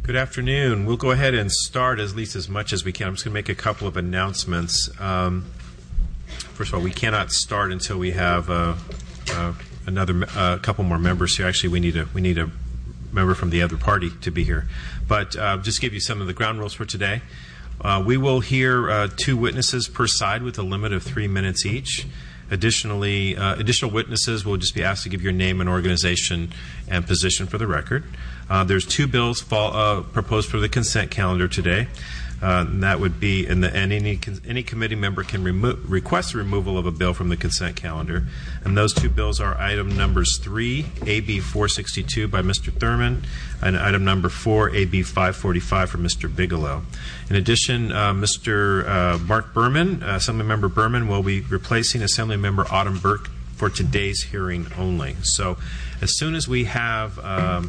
Good afternoon. We'll go ahead and start at least as much as we can. I'm just going to make a couple of announcements. First of all, we cannot start until we have another couple more members here. Actually, we need a member from the other party to be here. But just give you some of the ground rules for today. We will hear 2 witnesses per side with a limit of 3 minutes each. Additionally, additional witnesses will just be asked to give your name and organization and position for the record. There's 2 bills proposed for the consent calendar today. And that would be, and any committee member can request the removal of a bill from the consent calendar. And those 2 bills are item numbers 3, AB 462 by Mr. Thurman, and item number 4, AB 545 from Mr. Bigelow. In addition, Mr. Mark Berman, Assemblymember Berman, will be replacing Assemblymember Autumn Burke for today's hearing only. So as soon as we have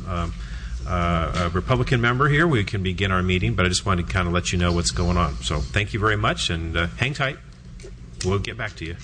a Republican member here, we can begin our meeting, but I just wanted to kind of let you know what's going on. So thank you very much, and hang tight. We'll get back to you.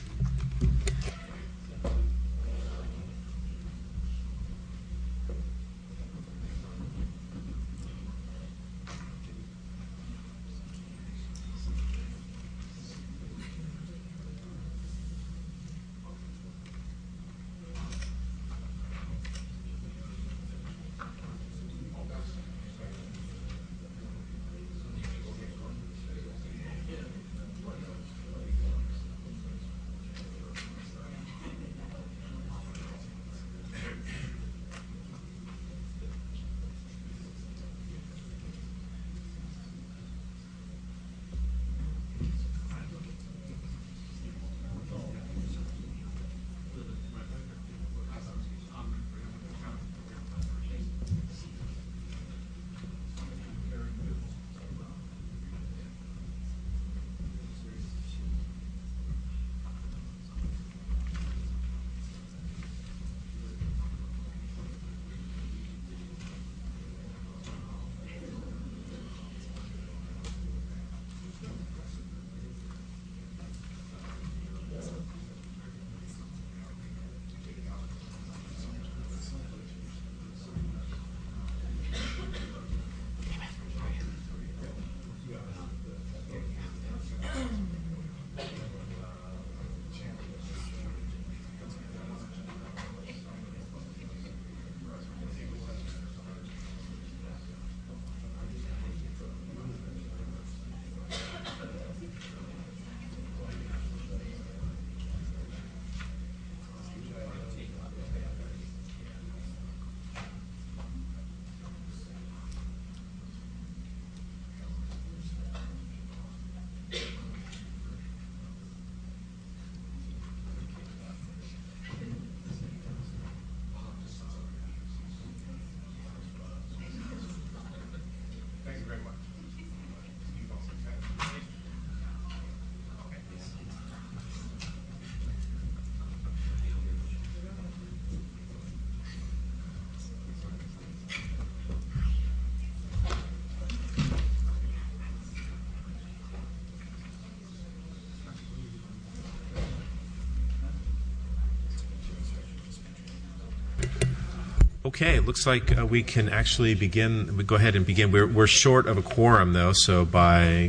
Okay, it looks like we can actually begin. We go ahead and begin. We're short of a quorum, though, so by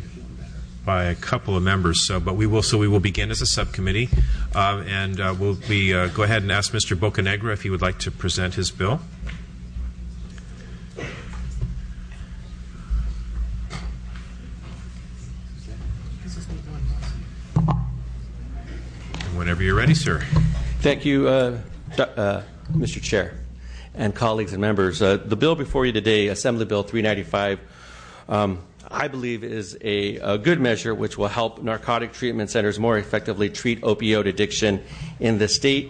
a couple of members. So we will begin as a subcommittee, and we'll go ahead and ask Mr. Bocanegra if he would like to present his bill. And whenever you're ready, sir. Thank you, Mr. Chair and colleagues and members. The bill before you today, Assembly Bill 395, I believe is a good measure which will help narcotic treatment centers more effectively treat opioid addiction in the state.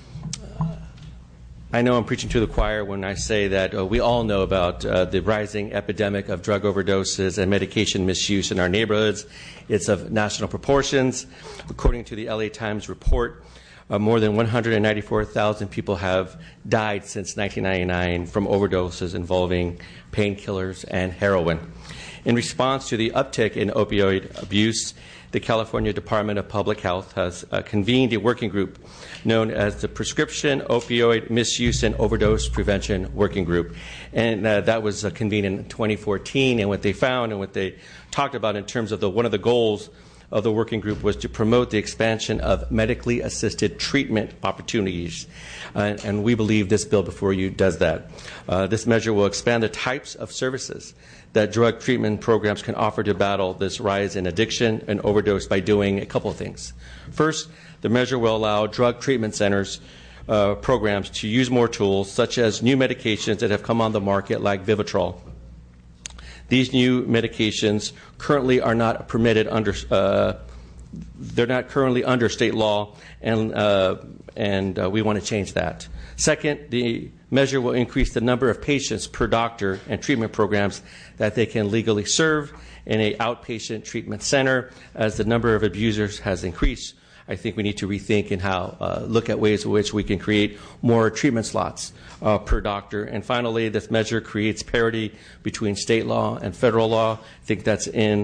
I know I'm preaching to the choir when I say that we all know about the rising epidemic of drug overdoses and medication misuse in our neighborhoods. It's of national proportions. According to the LA Times report, more than 194,000 people have died since 1999 from overdoses involving painkillers and heroin. In response to the uptick in opioid abuse, the California Department of Public Health has convened a working group known as the Prescription Opioid Misuse and Overdose Prevention Working Group. And that was convened in 2014. And what they found and what they talked about in terms of one of the goals of the working group was to promote the expansion of medically assisted treatment opportunities. And we believe this bill before you does that. This measure will expand the types of services that drug treatment programs can offer to battle this rise in addiction and overdose by doing a couple of things. First, the measure will allow drug treatment centers programs to use more tools, such as new medications that have come on the market like Vivitrol. These new medications currently are not permitted under they're not currently under state law, and we want to change that. Second, the measure will increase the number of patients per doctor and treatment programs that they can legally serve in an outpatient treatment center. As the number of abusers has increased, I think we need to rethink and look at ways in which we can create more treatment slots per doctor. And finally, this measure creates parity between state law and federal law. I think that's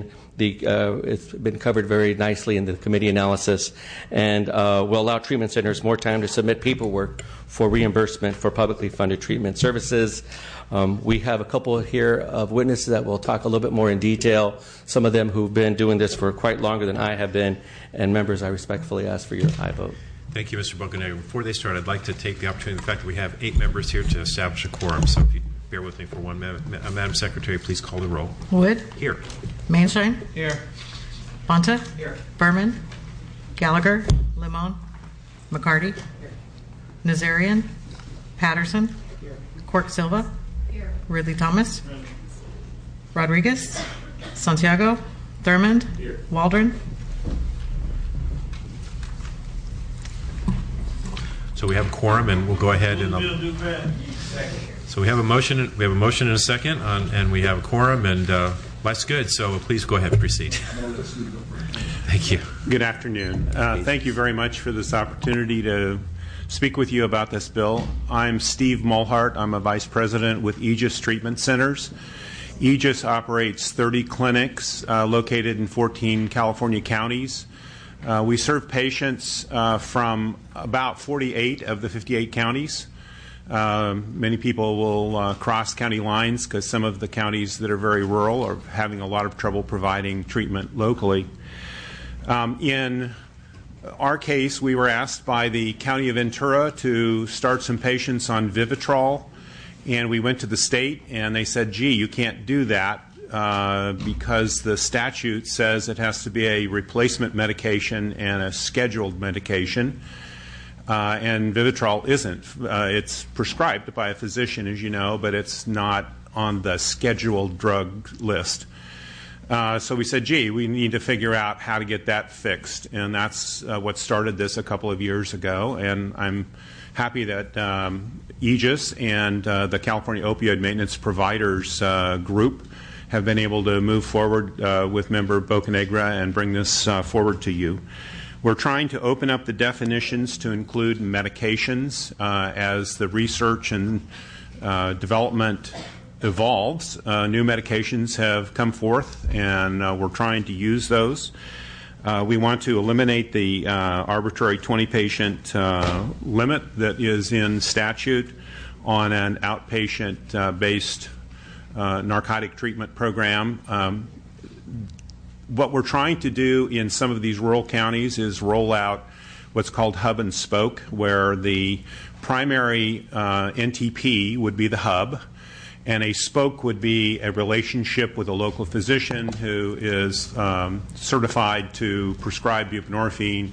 it's been covered very nicely in the committee analysis, and will allow treatment centers more time to submit paperwork for reimbursement for publicly funded treatment services. We have a couple here of witnesses that will talk a little bit more in detail, some of them who've been doing this for quite longer than I have been, and members, I respectfully ask for your aye vote. Thank you, Mr. Bocanegra. Before they start, I'd like to take the opportunity, the fact that we have 8 members here, to establish a quorum. So if you bear with me for 1 minute. Madam Secretary, please call the roll. Wood. Here. Mainshine. Here. Bonta. Here. Berman. Gallagher. Limon. McCarty. Here. Nazarian. Patterson. Here. Quirk Silva. Here. Ridley Thomas. Rodriguez. Santiago. Thurmond. Here. Waldron. So we have a quorum, and we'll go ahead and. So we have a motion. We have a motion and a second, and we have a quorum, and that's good. So please go ahead and proceed. Thank you. Good afternoon. Thank you very much for this opportunity to speak with you about this bill. I'm Steve Mulhart. I'm a vice president with Aegis Treatment Centers. Aegis operates 30 clinics located in 14 California counties. We serve patients from about 48 of the 58 counties. Many people will cross county lines because some of the counties that are very rural are having a lot of trouble providing treatment locally. In our case, we were asked by the County of Ventura to start some patients on Vivitrol, and we went to the state and they said, gee, you can't do that because the statute says it has to be a replacement medication and a scheduled medication. And Vivitrol isn't. It's prescribed by a physician, as you know, but it's not on the scheduled drug list. So we said, gee, we need to figure out how to get that fixed. And that's what started this a couple of years ago. And I'm happy that Aegis and the California Opioid Maintenance Providers Group have been able to move forward with Member Bocanegra and bring this forward to you. We're trying to open up the definitions to include medications as the research and development evolves. New medications have come forth, and we're trying to use those. We want to eliminate the arbitrary 20-patient limit that is in statute on an outpatient-based narcotic treatment program. What we're trying to do in some of these rural counties is roll out what's called hub and spoke, where the primary NTP would be the hub, and a spoke would be a relationship with a local physician who is certified to prescribe buprenorphine,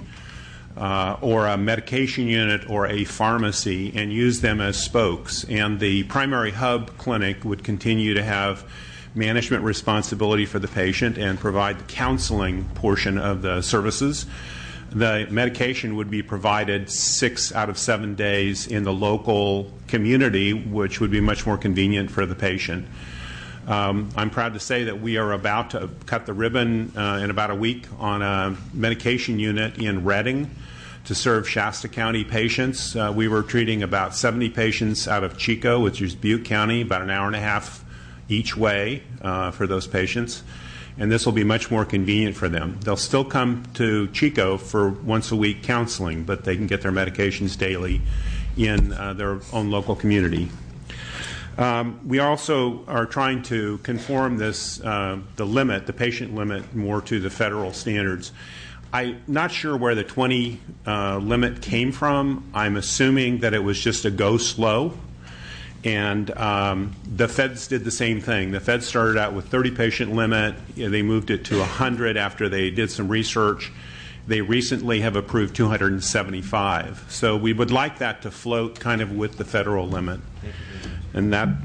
or a medication unit or a pharmacy, and use them as spokes. And the primary hub clinic would continue to have management responsibility for the patient and provide the counseling portion of the services. The medication would be provided 6 out of 7 days in the local community, which would be much more convenient for the patient. I'm proud to say that we are about to cut the ribbon in about a week on a medication unit in Redding to serve Shasta County patients. We were treating about 70 patients out of Chico, which is Butte County, about an hour and a half each way for those patients. And this will be much more convenient for them. They'll still come to Chico for once-a-week counseling, but they can get their medications daily in their own local community. We also are trying to conform this, the patient limit, more to the federal standards. I'm not sure where the 20 limit came from. I'm assuming that it was just a go slow. And the feds did the same thing. The feds started out with 30 patient limit. They moved it to 100 after they did some research. They recently have approved 275. So we would like that to float kind of with the federal limit. And that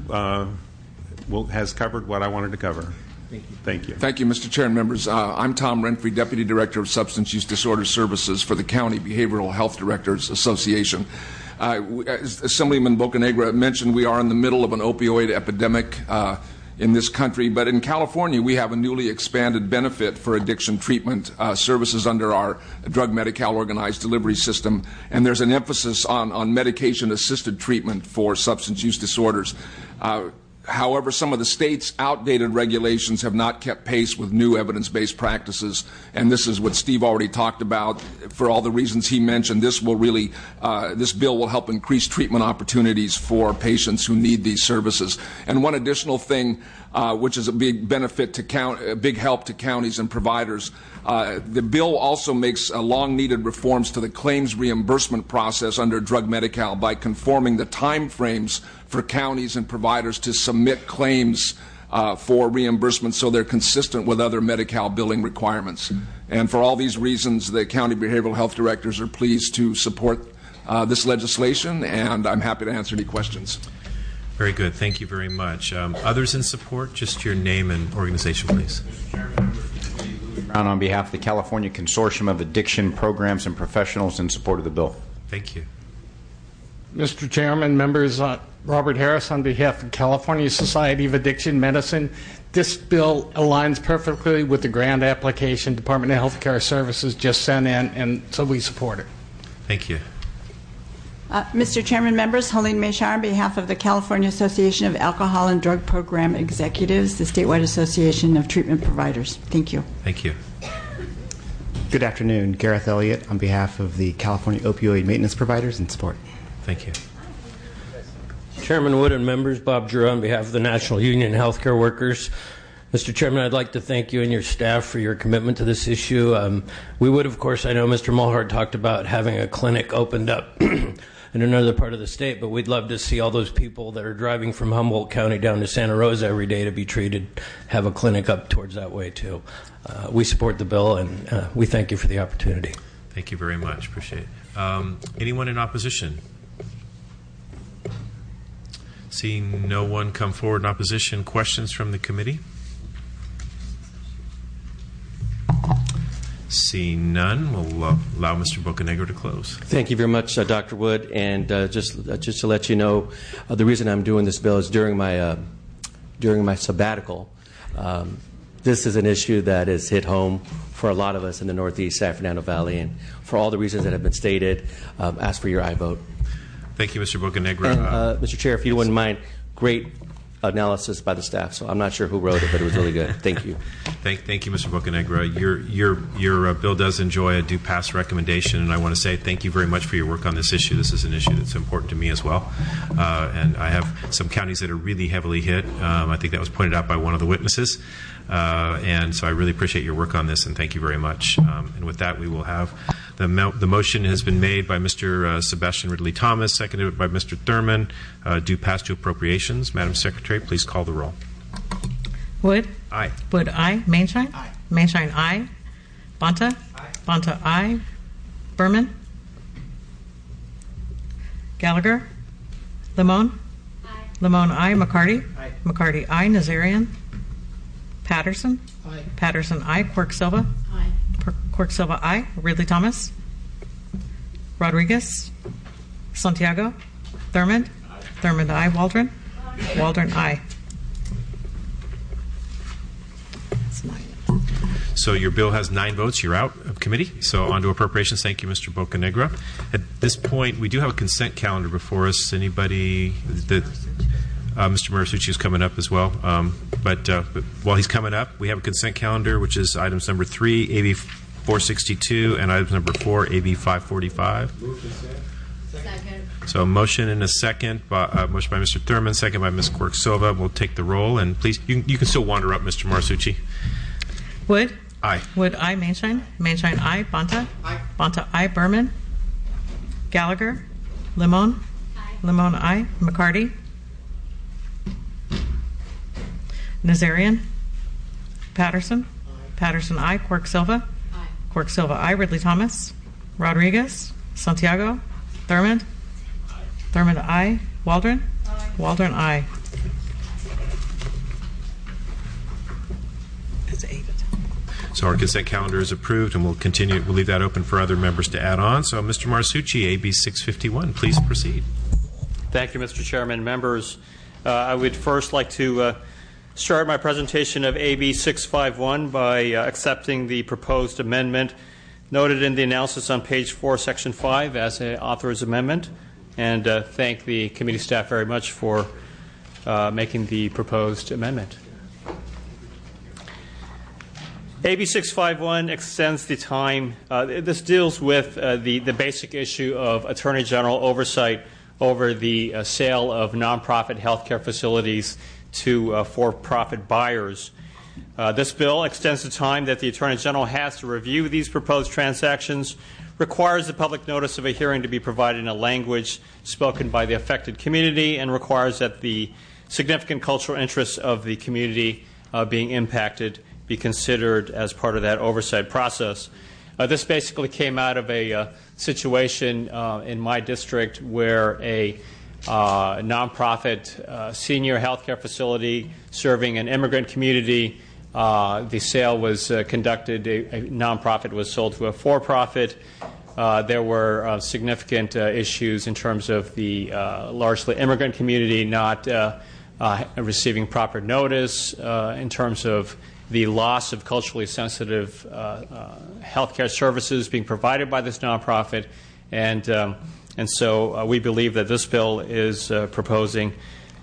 has covered what I wanted to cover. Thank you. Thank you, Mr. Chair and members. I'm Tom Renfrey, Deputy Director of Substance Use Disorder Services for the County Behavioral Health Directors Association. As Assemblyman Bocanegra mentioned, we are in the middle of an opioid epidemic in this country, but in California we have a newly expanded benefit for addiction treatment services under our Drug Medi-Cal organized delivery system, and there's an emphasis on medication-assisted treatment for substance use disorders. However, some of the state's outdated regulations have not kept pace with new evidence-based practices, and this is what Steve already talked about. For all the reasons he mentioned, this bill will help increase treatment opportunities for patients who need these services. And one additional thing, which is a big benefit to a big help to counties and providers, the bill also makes long-needed reforms to the claims reimbursement process under Drug Medi-Cal by conforming the time frames for counties and providers to submit claims for reimbursement so they're consistent with other Medi-Cal billing requirements. And for all these reasons, the county behavioral health directors are pleased to support this legislation, and I'm happy to answer any questions. Very good. Thank you very much. Others in support, just your name and organization, please. Brown on behalf of the California Consortium of Addiction Programs and Professionals in support of the bill. Thank you. Mr. Chairman, members, Robert Harris on behalf of California Society of Addiction Medicine. This bill aligns perfectly with the grant application Department of Health Care Services just sent in, and so we support it. Thank you. Mr. Chairman, members, Helene Meshar on behalf of the California Association of Alcohol and Drug Program Executives, the statewide association of treatment providers. Thank you. Thank you. Good afternoon. Gareth Elliott on behalf of the California Opioid Maintenance Providers in support. Thank you. Chairman Wood and members, Bob Drew on behalf of the National Union of Healthcare Workers. Mr. Chairman, I'd like to thank you and your staff for your commitment to this issue. We would, of course, I know Mr. Mulhart talked about having a clinic opened up in another part of the state, but we'd love to see all those people that are driving from Humboldt County down to Santa Rosa every day to be treated have a clinic up towards that way, too. We support the bill, and we thank you for the opportunity. Thank you very much. Appreciate it. Anyone in opposition? Seeing no one come forward in opposition, questions from the committee? Seeing none, we'll allow Mr. Bocanegra to close. Thank you very much, Dr. Wood. And just to let you know, the reason I'm doing this bill is during my sabbatical. This is an issue that has hit home for a lot of us in the Northeast San Fernando Valley, and for all the reasons that have been stated, ask for your aye vote. Thank you, Mr. Bocanegra. And, Mr. Chair, if you wouldn't mind, great analysis by the staff. So I'm not sure who wrote it, but it was really good. Thank you. Thank you, Mr. Bocanegra. Your bill does enjoy a due pass recommendation, and I want to say thank you very much for your work on this issue. This is an issue that's important to me as well. And I have some counties that are really heavily hit. I think that was pointed out by one of the witnesses. And so I really appreciate your work on this, and thank you very much. And with that, we will have the motion has been made by Mr. Sebastian Ridley Thomas, seconded by Mr. Thurman. Due pass to appropriations. Madam Secretary, please call the roll. Wood? Aye. Wood, aye. Mainshine? Aye. Mainshine, aye. Bonta? Aye. Bonta, aye. Berman? Gallagher? Limon? Aye. Limon, aye. McCarty? Aye. McCarty, aye. Nazarian? Patterson? Aye. Patterson, aye. Quirk Silva? Aye. Quirk Silva, aye. Ridley Thomas? Rodriguez? Santiago? Thurmond? Aye. Thurmond, aye. Waldron? Waldron, aye. That's 9. So your bill has 9 votes. You're out of committee. So on to appropriations. Thank you, Mr. Bocanegra. At this point, we do have a consent calendar before us. Anybody that Mr. Marsucci is coming up as well. But while he's coming up, we have a consent calendar, which is items number 3, AB 462, and items number 4, AB 545. So a motion and a second. Motion by Mr. Thurman, second by Ms. Quirk-Silva. We'll take the roll. And please, you can still wander up, Mr. Marsucci. Wood? Aye. Wood, aye. Mainshine? Mainshine, aye. Bonta? Aye. Bonta, aye. Berman? Gallagher? Limon? Aye. Limon, aye. McCarty? Nazarian? Patterson? Aye. Patterson, aye. Quirk-Silva? Aye. Quirk-Silva, aye. Ridley Thomas? Rodriguez? Santiago? Thurmond? Aye. Thurmond, aye. Waldron? Aye. Waldron, aye. It's 8. So our consent calendar is approved, and we'll continue. We'll leave that open for other members to add on. So, Mr. Marsucci, AB 651, please proceed. Thank you, Mr. Chairman. Members, I would first like to start my presentation of AB 651 by accepting the proposed amendment noted in the analysis on page 4, section 5 as an author's amendment, and thank the committee staff very much for making the proposed amendment. AB 651 extends the time. This deals with the basic issue of Attorney General oversight over the sale of nonprofit healthcare facilities to for-profit buyers. This bill extends the time that the Attorney General has to review these proposed transactions, requires the public notice of a hearing to be provided in a language spoken by the affected community, and requires that the significant cultural interests of the community being impacted be considered as part of that oversight process. This basically came out of a situation in my district where a nonprofit senior healthcare facility serving an immigrant community, the sale was conducted, a nonprofit was sold to a for-profit. There were significant issues in terms of the largely immigrant community not receiving proper notice, in terms of the loss of culturally sensitive healthcare services being provided by this nonprofit, and so we believe that this bill is proposing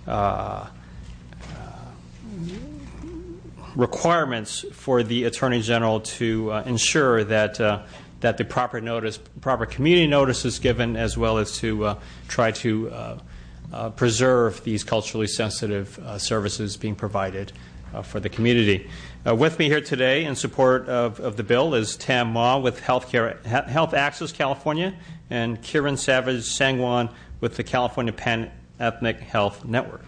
requirements for the Attorney General to ensure that the proper community notice is given, as well as to try to preserve these culturally sensitive services being provided for the community. With me here today in support of the bill is Tam Ma with Health Access California and Kiran Savage Sangwan with the California Pan-Ethnic Health Network.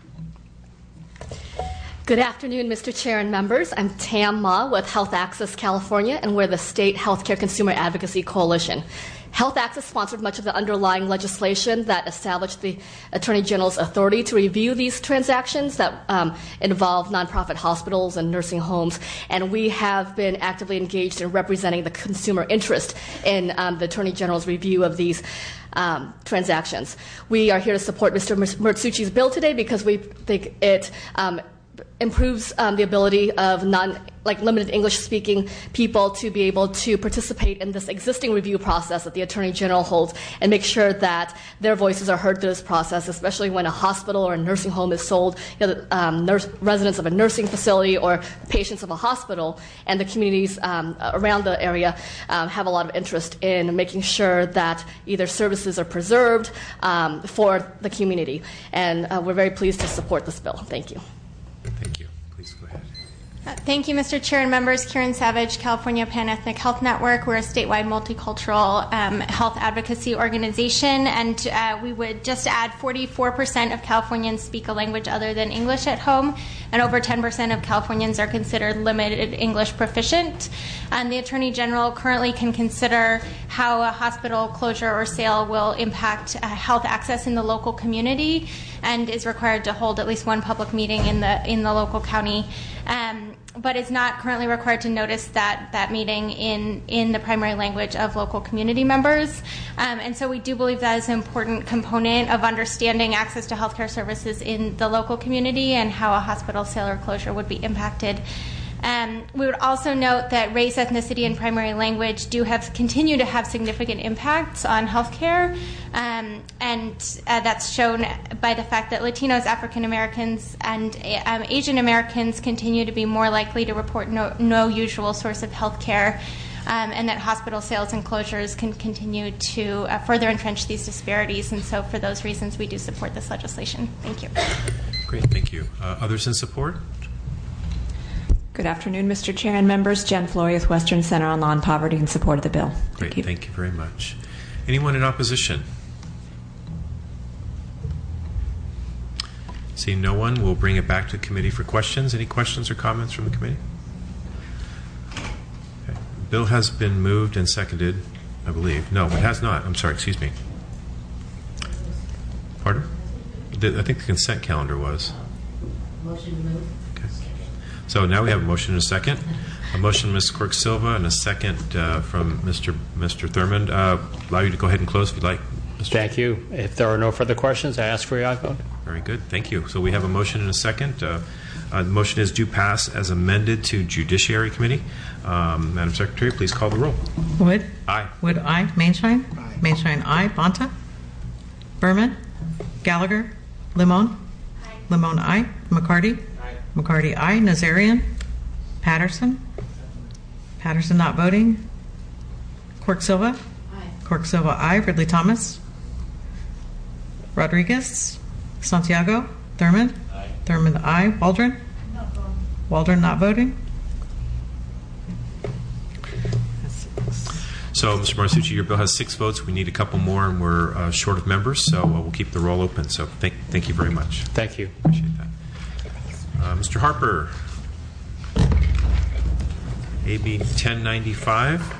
Good afternoon, Mr. Chair and members. I'm Tam Ma with Health Access California, and we're the State Healthcare Consumer Advocacy Coalition. Health Access sponsored much of the underlying legislation that established the Attorney General's authority to review these transactions that involve nonprofit hospitals and nursing homes, and we have been actively engaged in representing the consumer interest in the Attorney General's review of these transactions. We are here to support Mr. Marsucci's bill today because we think it improves the ability of limited English-speaking people to be able to participate in this existing review process that the Attorney General holds, and make sure that their voices are heard through this process, especially when a hospital or a nursing home is sold. Residents of a nursing facility or patients of a hospital and the communities around the area have a lot of interest in making sure that either services are preserved for the community. And we're very pleased to support this bill. Thank you. Thank you. Please go ahead. Thank you, Mr. Chair and members. Kiran Savage, California Pan-Ethnic Health Network. We're a statewide multicultural health advocacy organization, and we would just add 44% of Californians speak a language other than English at home, and over 10% of Californians are considered limited English proficient. And the Attorney General currently can consider how a hospital closure or sale will impact health access in the local community, and is required to hold at least one public meeting in the local county. But is not currently required to notice that meeting in the primary language of local community members. And so we do believe that is an important component of understanding access to healthcare services in the local community and how a hospital sale or closure would be impacted. We would also note that race, ethnicity, and primary language continue to have significant impacts on healthcare, and that's shown by the fact that Latinos, African Americans, and Asian Americans continue to be more likely to report no usual source of healthcare, and that hospital sales and closures can continue to further entrench these disparities. And so for those reasons, we do support this legislation. Thank you. Great, thank you. Others in support? Good afternoon, Mr. Chair and members. Jen Flory with Western Center on Law and Poverty in support of the bill. Great, thank you very much. Anyone in opposition? Seeing no one, we'll bring it back to committee for questions. Any questions or comments from the committee? Okay. The bill has been moved and seconded, I believe. No, it has not. I'm sorry, excuse me. Pardon? I think the consent calendar was. Motion to move. So now we have a motion and a second. A motion from Ms. Quirk-Silva and a second from Mr. Thurmond. Allow you to go ahead and close if you'd like. Thank you. If there are no further questions, I ask for your aye vote. Very good. Thank you. So we have a motion and a second. The motion is due pass as amended to Judiciary Committee. Madam Secretary, please call the roll. Wood? Aye. Wood, aye. Mainshine? Aye. Mainshine, aye. Bonta? Berman? Gallagher? Limon? Aye. Limon, aye. McCarty? McCarty, aye. Nazarian? Patterson? Patterson not voting. Quirk-Silva? Aye. Quirk-Silva, aye. Ridley Thomas? Rodriguez? Santiago? Thurmond? Aye. Thurmond, aye. Waldron? Not voting. Waldron not voting. So, Mr. Marsucci, your bill has 6 votes. We need a couple more, and we're short of members, so we'll keep the roll open. So thank you very much. Thank you. Appreciate that. Mr. Harper, AB 1095.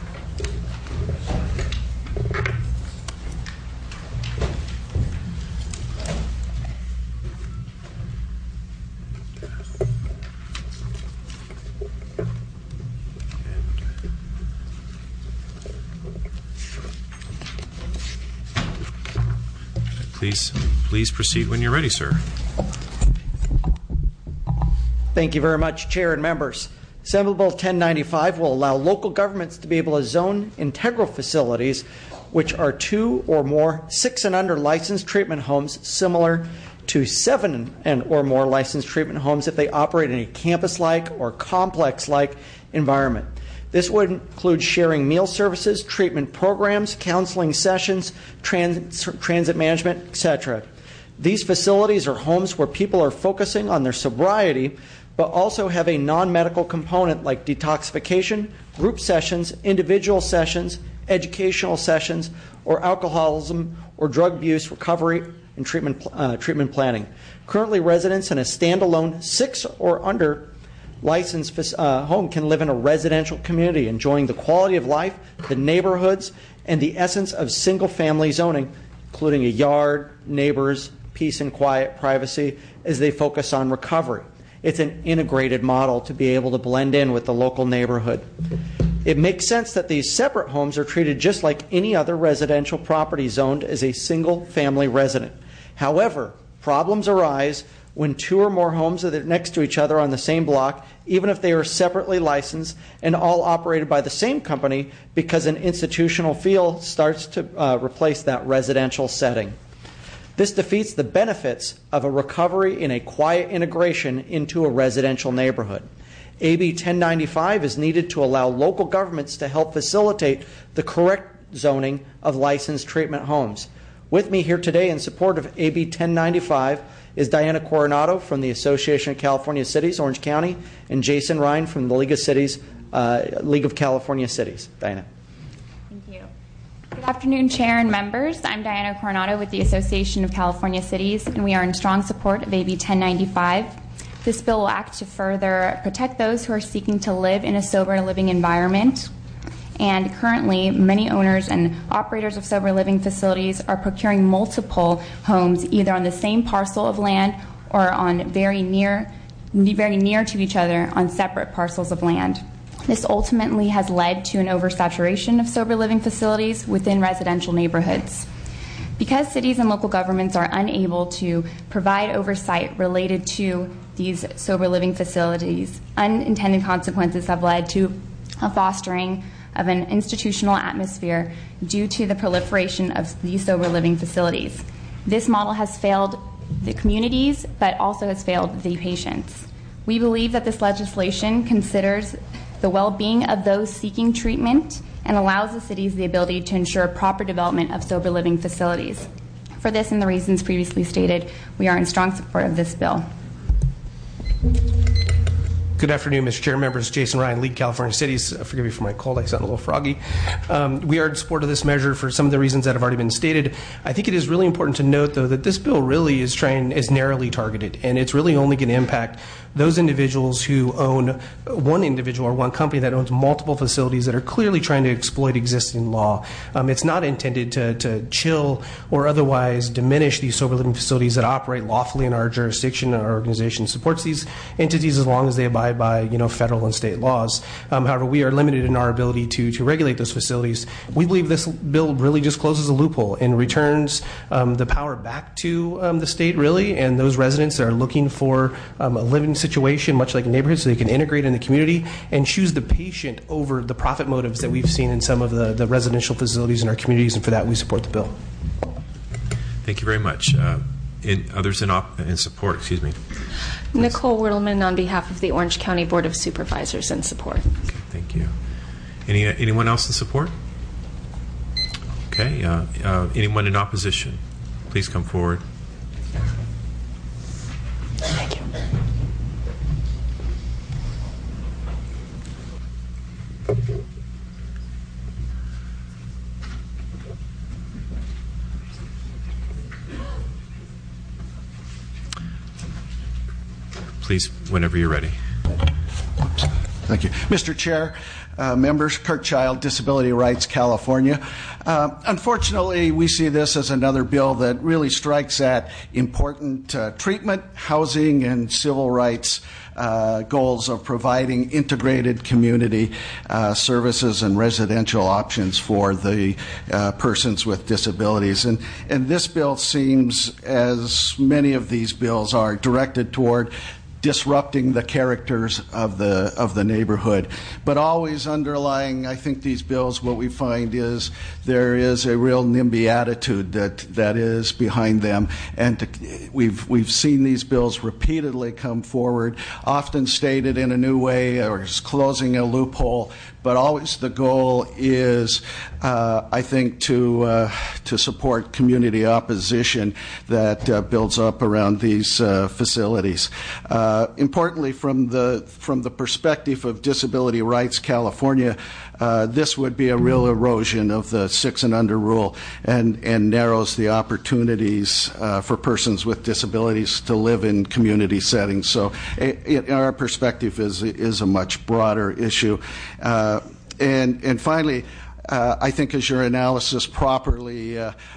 Please proceed when you're ready, sir. Thank you very much, Chair and members. Assembly Bill 1095 will allow local governments to be able to zone integral facilities which are 2 or more 6 and under licensed treatment homes, similar to 7 and or more licensed treatment homes if they operate in a campus-like or complex-like environment. This would include sharing meal services, treatment programs, counseling sessions, transit management, etc. These facilities are homes where people are focusing on their sobriety, but also have a non-medical component like detoxification, group sessions, individual sessions, educational sessions, or alcoholism or drug abuse recovery and treatment planning. Currently, residents in a standalone 6 or under licensed home can live in a residential community, enjoying the quality of life, the neighborhoods, and the essence of single-family zoning, including a yard, neighbors, peace and quiet, privacy, as they focus on recovery. It's an integrated model to be able to blend in with the local neighborhood. It makes sense that these separate homes are treated just like any other residential property zoned as a single-family resident. However, problems arise when 2 or more homes are next to each other on the same block, even if they are separately licensed and all operated by the same company, because an institutional feel starts to replace that residential setting. This defeats the benefits of a recovery in a quiet integration into a residential neighborhood. AB 1095 is needed to allow local governments to help facilitate the correct zoning of licensed treatment homes. With me here today in support of AB 1095 is Diana Coronado from the Association of California Cities, Orange County, and Jason Ryan from the League of California Cities. Diana. Thank you. Good afternoon, Chair and members. I'm Diana Coronado with the Association of California Cities, and we are in strong support of AB 1095. This bill will act to further protect those who are seeking to live in a sober living environment. And currently, many owners and operators of sober living facilities are procuring multiple homes either on the same parcel of land or on very near to each other on separate parcels of land. This ultimately has led to an oversaturation of sober living facilities within residential neighborhoods. Because cities and local governments are unable to provide oversight related to these sober living facilities, unintended consequences have led to a fostering of an institutional atmosphere due to the proliferation of these sober living facilities. This model has failed the communities, but also has failed the patients. We believe that this legislation considers the well-being of those seeking treatment and allows the cities the ability to ensure proper development of sober living facilities. For this and the reasons previously stated, we are in strong support of this bill. Good afternoon, Mr. Chair, members. Jason Ryan, Lead California Cities. Forgive me for my cold. I sound a little froggy. We are in support of this measure for some of the reasons that have already been stated. I think it is really important to note, though, that this bill really is narrowly targeted, and it's really only going to impact those individuals who own one individual or one company that owns multiple facilities that are clearly trying to exploit existing law. It's not intended to chill or otherwise diminish these sober living facilities that operate lawfully in our jurisdiction. Our organization supports these entities as long as they abide by federal and state laws. However, we are limited in our ability to regulate those facilities. We believe this bill really just closes a loophole and returns the power back to the state, really, and those residents that are looking for a living situation, much like a neighborhood, so they can integrate in the community and choose the patient over the profit motives that we've seen in some of the residential facilities in our communities, and for that we support the bill. Thank you very much. Others in support, excuse me. Nicole Wurtelman on behalf of the Orange County Board of Supervisors in support. Okay, thank you. Anyone else in support? Okay. Anyone in opposition? Please come forward. Thank you. Please, whenever you're ready. Thank you. Mr. Chair, members, Kirk Child, Disability Rights California. Unfortunately, we see this as another bill that really strikes at important treatment, housing, and civil rights goals of providing integrated community services and residential options for the persons with disabilities. And this bill seems, as many of these bills are, directed toward disrupting the characters of the neighborhood. But always underlying, I think, these bills, what we find is there is a real NIMBY attitude that is behind them. And we've seen these bills repeatedly come forward, often stated in a new way or as closing a loophole. But always the goal is, I think, to support community opposition that builds up around these facilities. Importantly, from the perspective of Disability Rights California, this would be a real erosion of the 6 and under rule and narrows the opportunities for persons with disabilities to live in community settings. So our perspective is a much broader issue. And finally, I think as your analysis properly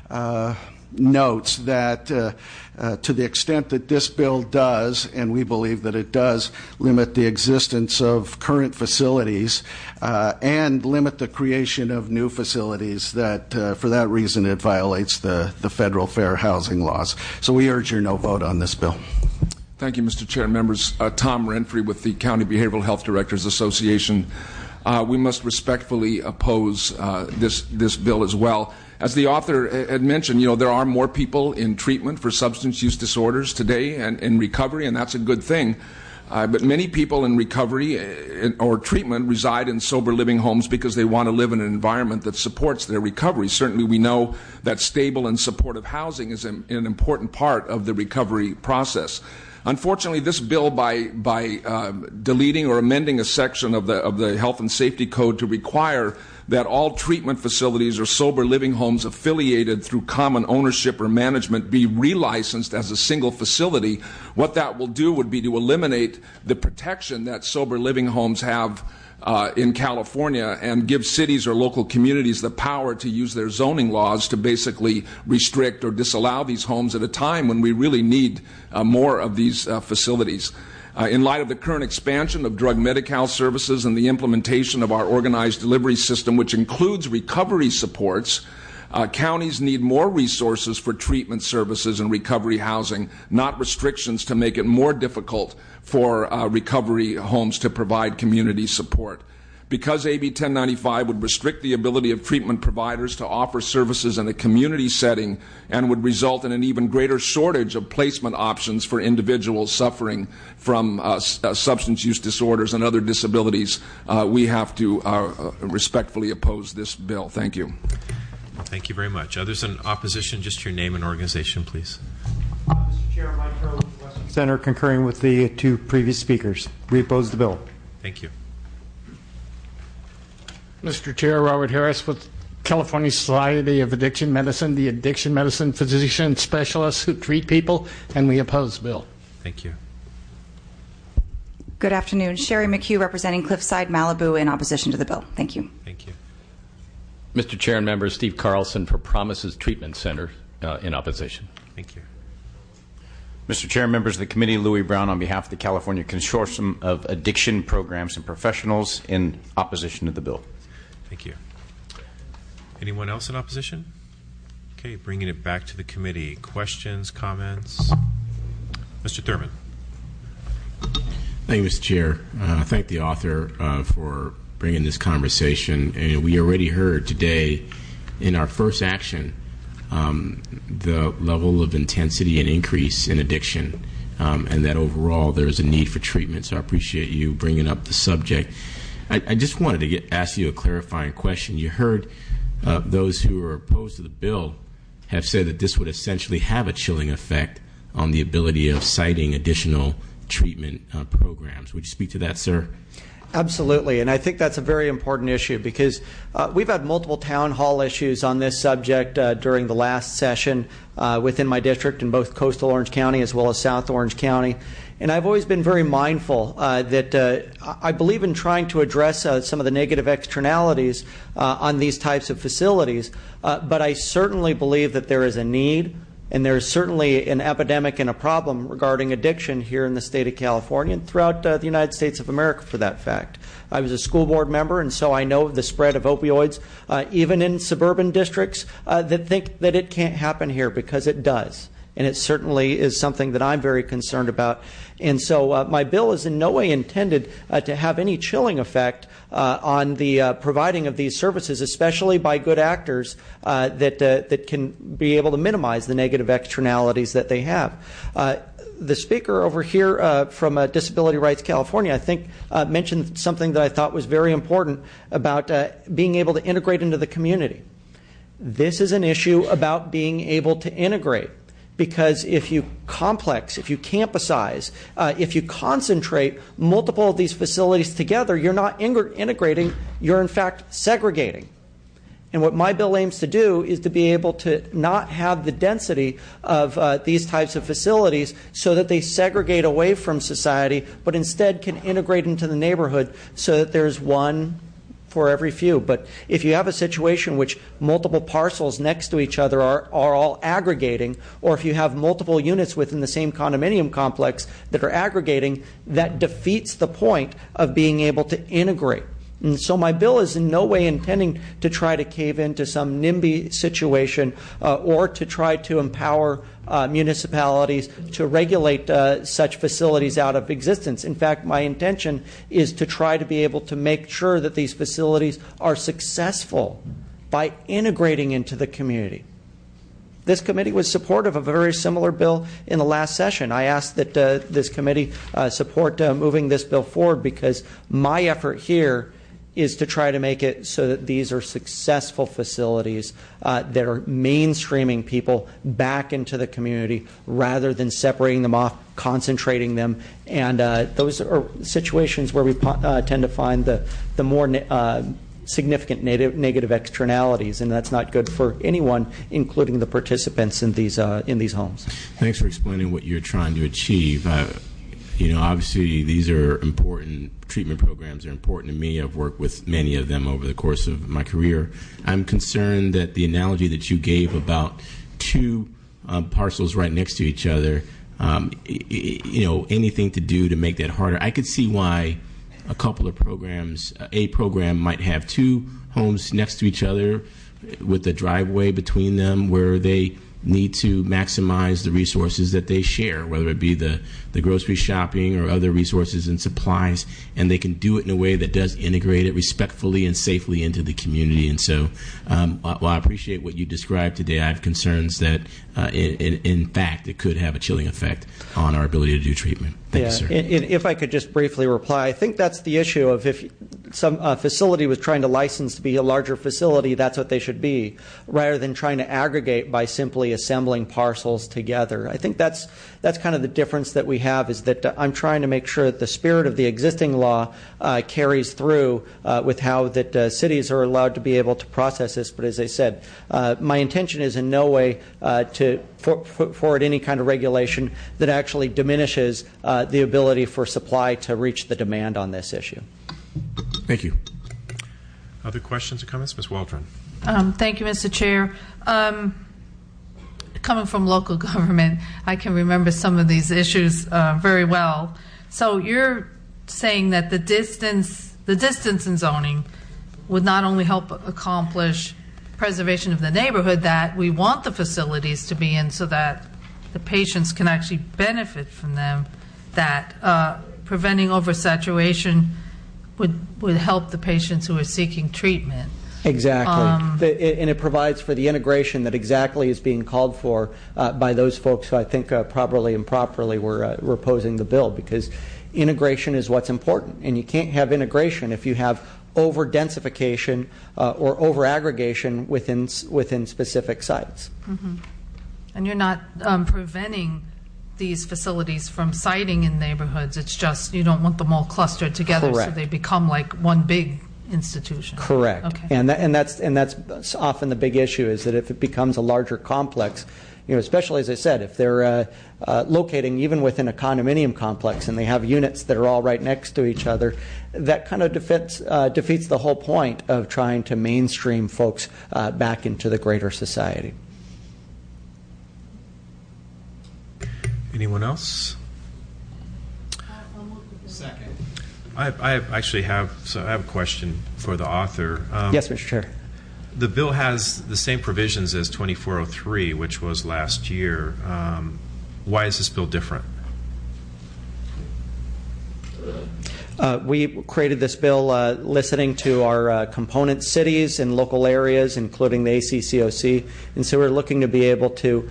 notes that to the extent that this bill does, and we believe that it does, limit the existence of current facilities and limit the creation of new facilities, that for that reason it violates the federal fair housing laws. So we urge your no vote on this bill. Thank you, Mr. Chair and members. Tom Renfrey with the County Behavioral Health Directors Association. We must respectfully oppose this bill as well. As the author had mentioned, there are more people in treatment for substance use disorders today and in recovery, and that's a good thing. But many people in recovery or treatment reside in sober living homes because they want to live in an environment that supports their recovery. Certainly we know that stable and supportive housing is an important part of the recovery process. Unfortunately, this bill, by deleting or amending a section of the Health and Safety Code to require that all treatment facilities or sober living homes affiliated through common ownership or management be relicensed as a single facility, what that will do would be to eliminate the protection that sober living homes have in California and give cities or local communities the power to use their zoning laws to basically restrict or disallow these homes at a time when we really need more of these facilities. In light of the current expansion of drug Medi-Cal services and the implementation of our organized delivery system, which includes recovery supports, Counties need more resources for treatment services and recovery housing, not restrictions to make it more difficult for recovery homes to provide community support. Because AB 1095 would restrict the ability of treatment providers to offer services in a community setting and would result in an even greater shortage of placement options for individuals suffering from substance use disorders and other disabilities, we have to respectfully oppose this bill. Thank you. Thank you very much. Others in opposition, just your name and organization, please. Mr. Chair, Mike Crowe, Western Center, concurring with the two previous speakers. We oppose the bill. Thank you. Mr. Chair, Robert Harris with California Society of Addiction Medicine, the addiction medicine physician specialists who treat people, and we oppose the bill. Thank you. Good afternoon. Sherry McHugh representing Cliffside, Malibu in opposition to the bill. Thank you. Thank you. Mr. Chair and members, Steve Carlson for Promises Treatment Center in opposition. Thank you. Mr. Chair, members of the committee, Louis Brown on behalf of the California Consortium of Addiction Programs and Professionals in opposition to the bill. Thank you. Anyone else in opposition? Okay, bringing it back to the committee. Questions, comments? Mr. Thurman. Thank you, Mr. Chair. Thank the author for bringing this conversation. And we already heard today in our first action the level of intensity and increase in addiction, and that overall there's a need for treatment. So I appreciate you bringing up the subject. I just wanted to ask you a clarifying question. You heard those who are opposed to the bill have said that this would essentially have a chilling effect on the ability of citing additional treatment programs. Would you speak to that, sir? Absolutely, and I think that's a very important issue because we've had multiple town hall issues on this subject during the last session within my district in both coastal Orange County as well as South Orange County. And I've always been very mindful that I believe in trying to address some of the negative externalities on these types of facilities, but I certainly believe that there is a need and there is certainly an epidemic and a problem regarding addiction here in the state of California and throughout the United States of America for that fact. I was a school board member, and so I know the spread of opioids, even in suburban districts that think that it can't happen here, because it does. And it certainly is something that I'm very concerned about. And so my bill is in no way intended to have any chilling effect on the providing of these services, especially by good actors that can be able to minimize the negative externalities that they have. The speaker over here from Disability Rights California, I think, mentioned something that I thought was very important about being able to integrate into the community. This is an issue about being able to integrate. Because if you complex, if you campus-ize, if you concentrate multiple of these facilities together, you're not integrating, you're in fact segregating. And what my bill aims to do is to be able to not have the density of these types of facilities so that they segregate away from society, but instead can integrate into the neighborhood so that there's one for every few. But if you have a situation which multiple parcels next to each other are all aggregating, or if you have multiple units within the same condominium complex that are aggregating, that defeats the point of being able to integrate. And so my bill is in no way intending to try to cave into some NIMBY situation or to try to empower municipalities to regulate such facilities out of existence. In fact, my intention is to try to be able to make sure that these facilities are successful by integrating into the community. This committee was supportive of a very similar bill in the last session. I asked that this committee support moving this bill forward because my effort here is to try to make it so that these are successful facilities that are mainstreaming people back into the community rather than separating them off, concentrating them. And those are situations where we tend to find the more significant negative externalities, and that's not good for anyone, including the participants in these homes. Thanks for explaining what you're trying to achieve. Obviously these are important treatment programs. They're important to me. I've worked with many of them over the course of my career. I'm concerned that the analogy that you gave about two parcels right next to each other, anything to do to make that harder. I could see why a couple of programs, a program might have two homes next to each other with the driveway between them where they need to maximize the resources that they share, whether it be the grocery shopping or other resources and supplies, and they can do it in a way that does integrate it respectfully and safely into the community. And so while I appreciate what you described today, I have concerns that in fact it could have a chilling effect on our ability to do treatment. Thank you, sir. If I could just briefly reply, I think that's the issue of if some facility was trying to license to be a larger facility, that's what they should be, rather than trying to aggregate by simply assembling parcels together. I think that's kind of the difference that we have, is that I'm trying to make sure that the spirit of the existing law carries through with how that cities are allowed to be able to process this. But as I said, my intention is in no way to put forward any kind of regulation that actually diminishes the ability for supply to reach the demand on this issue. Thank you. Other questions or comments? Ms. Waldron. Thank you, Mr. Chair. Coming from local government, I can remember some of these issues very well. So you're saying that the distance in zoning would not only help accomplish preservation of the neighborhood that we want the facilities to be in so that the patients can actually benefit from them, that preventing oversaturation would help the patients who are seeking treatment. Exactly. And it provides for the integration that exactly is being called for by those folks who I think properly and improperly were opposing the bill, because integration is what's important. And you can't have integration if you have over-densification or over-aggregation within specific sites. Mm-hmm. And you're not preventing these facilities from siting in neighborhoods. It's just you don't want them all clustered together. Correct. So they become like one big institution. Correct. Okay. And that's often the big issue, is that if it becomes a larger complex, especially as I said, if they're locating even within a condominium complex and they have units that are all right next to each other, that kind of defeats the whole point of trying to mainstream folks back into the greater society. Anyone else? Second. I actually have a question for the author. Yes, Mr. Chair. The bill has the same provisions as 2403, which was last year. Why is this bill different? We created this bill listening to our component cities and local areas, including the ACCOC, and so we're looking to be able to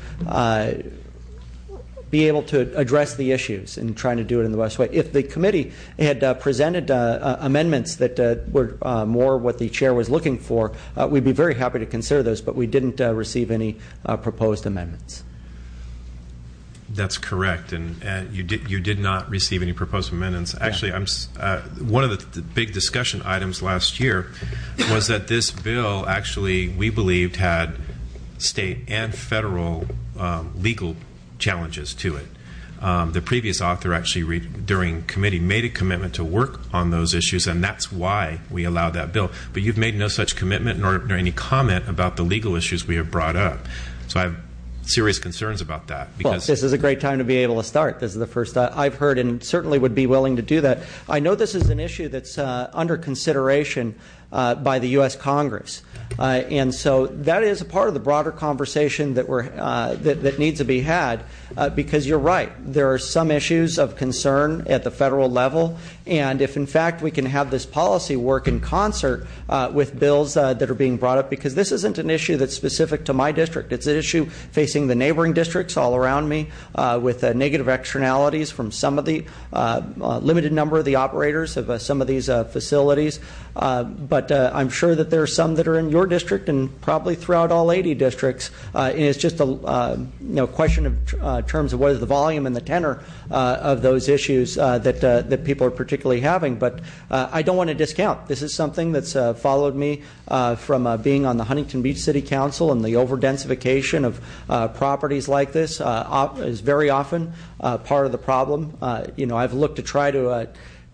address the issues and trying to do it in the best way. If the committee had presented amendments that were more what the chair was looking for, we'd be very happy to consider those, but we didn't receive any proposed amendments. That's correct, and you did not receive any proposed amendments. Actually, one of the big discussion items last year was that this bill actually, we believed, had state and federal legal challenges to it. The previous author actually, during committee, made a commitment to work on those issues, and that's why we allowed that bill. But you've made no such commitment nor any comment about the legal issues we have brought up. So I have serious concerns about that. Because well, this is a great time to be able to start. This is the first I've heard, and certainly would be willing to do that. I know this is an issue that's under consideration by the U.S. Congress. And so that is a part of the broader conversation that needs to be had, because you're right. There are some issues of concern at the federal level, and if in fact we can have this policy work in concert with bills that are being brought up, because this isn't an issue that's specific to my district. It's an issue facing the neighboring districts all around me, with negative externalities from some of the limited number of the operators of some of these facilities. But I'm sure that there are some that are in your district and probably throughout all 80 districts. And it's just a question of terms of what is the volume and the tenor of those issues that people are particularly having. But I don't want to discount. This is something that's followed me from being on the Huntington Beach City Council, and the overdensification of properties like this is very often part of the problem. I've looked to try to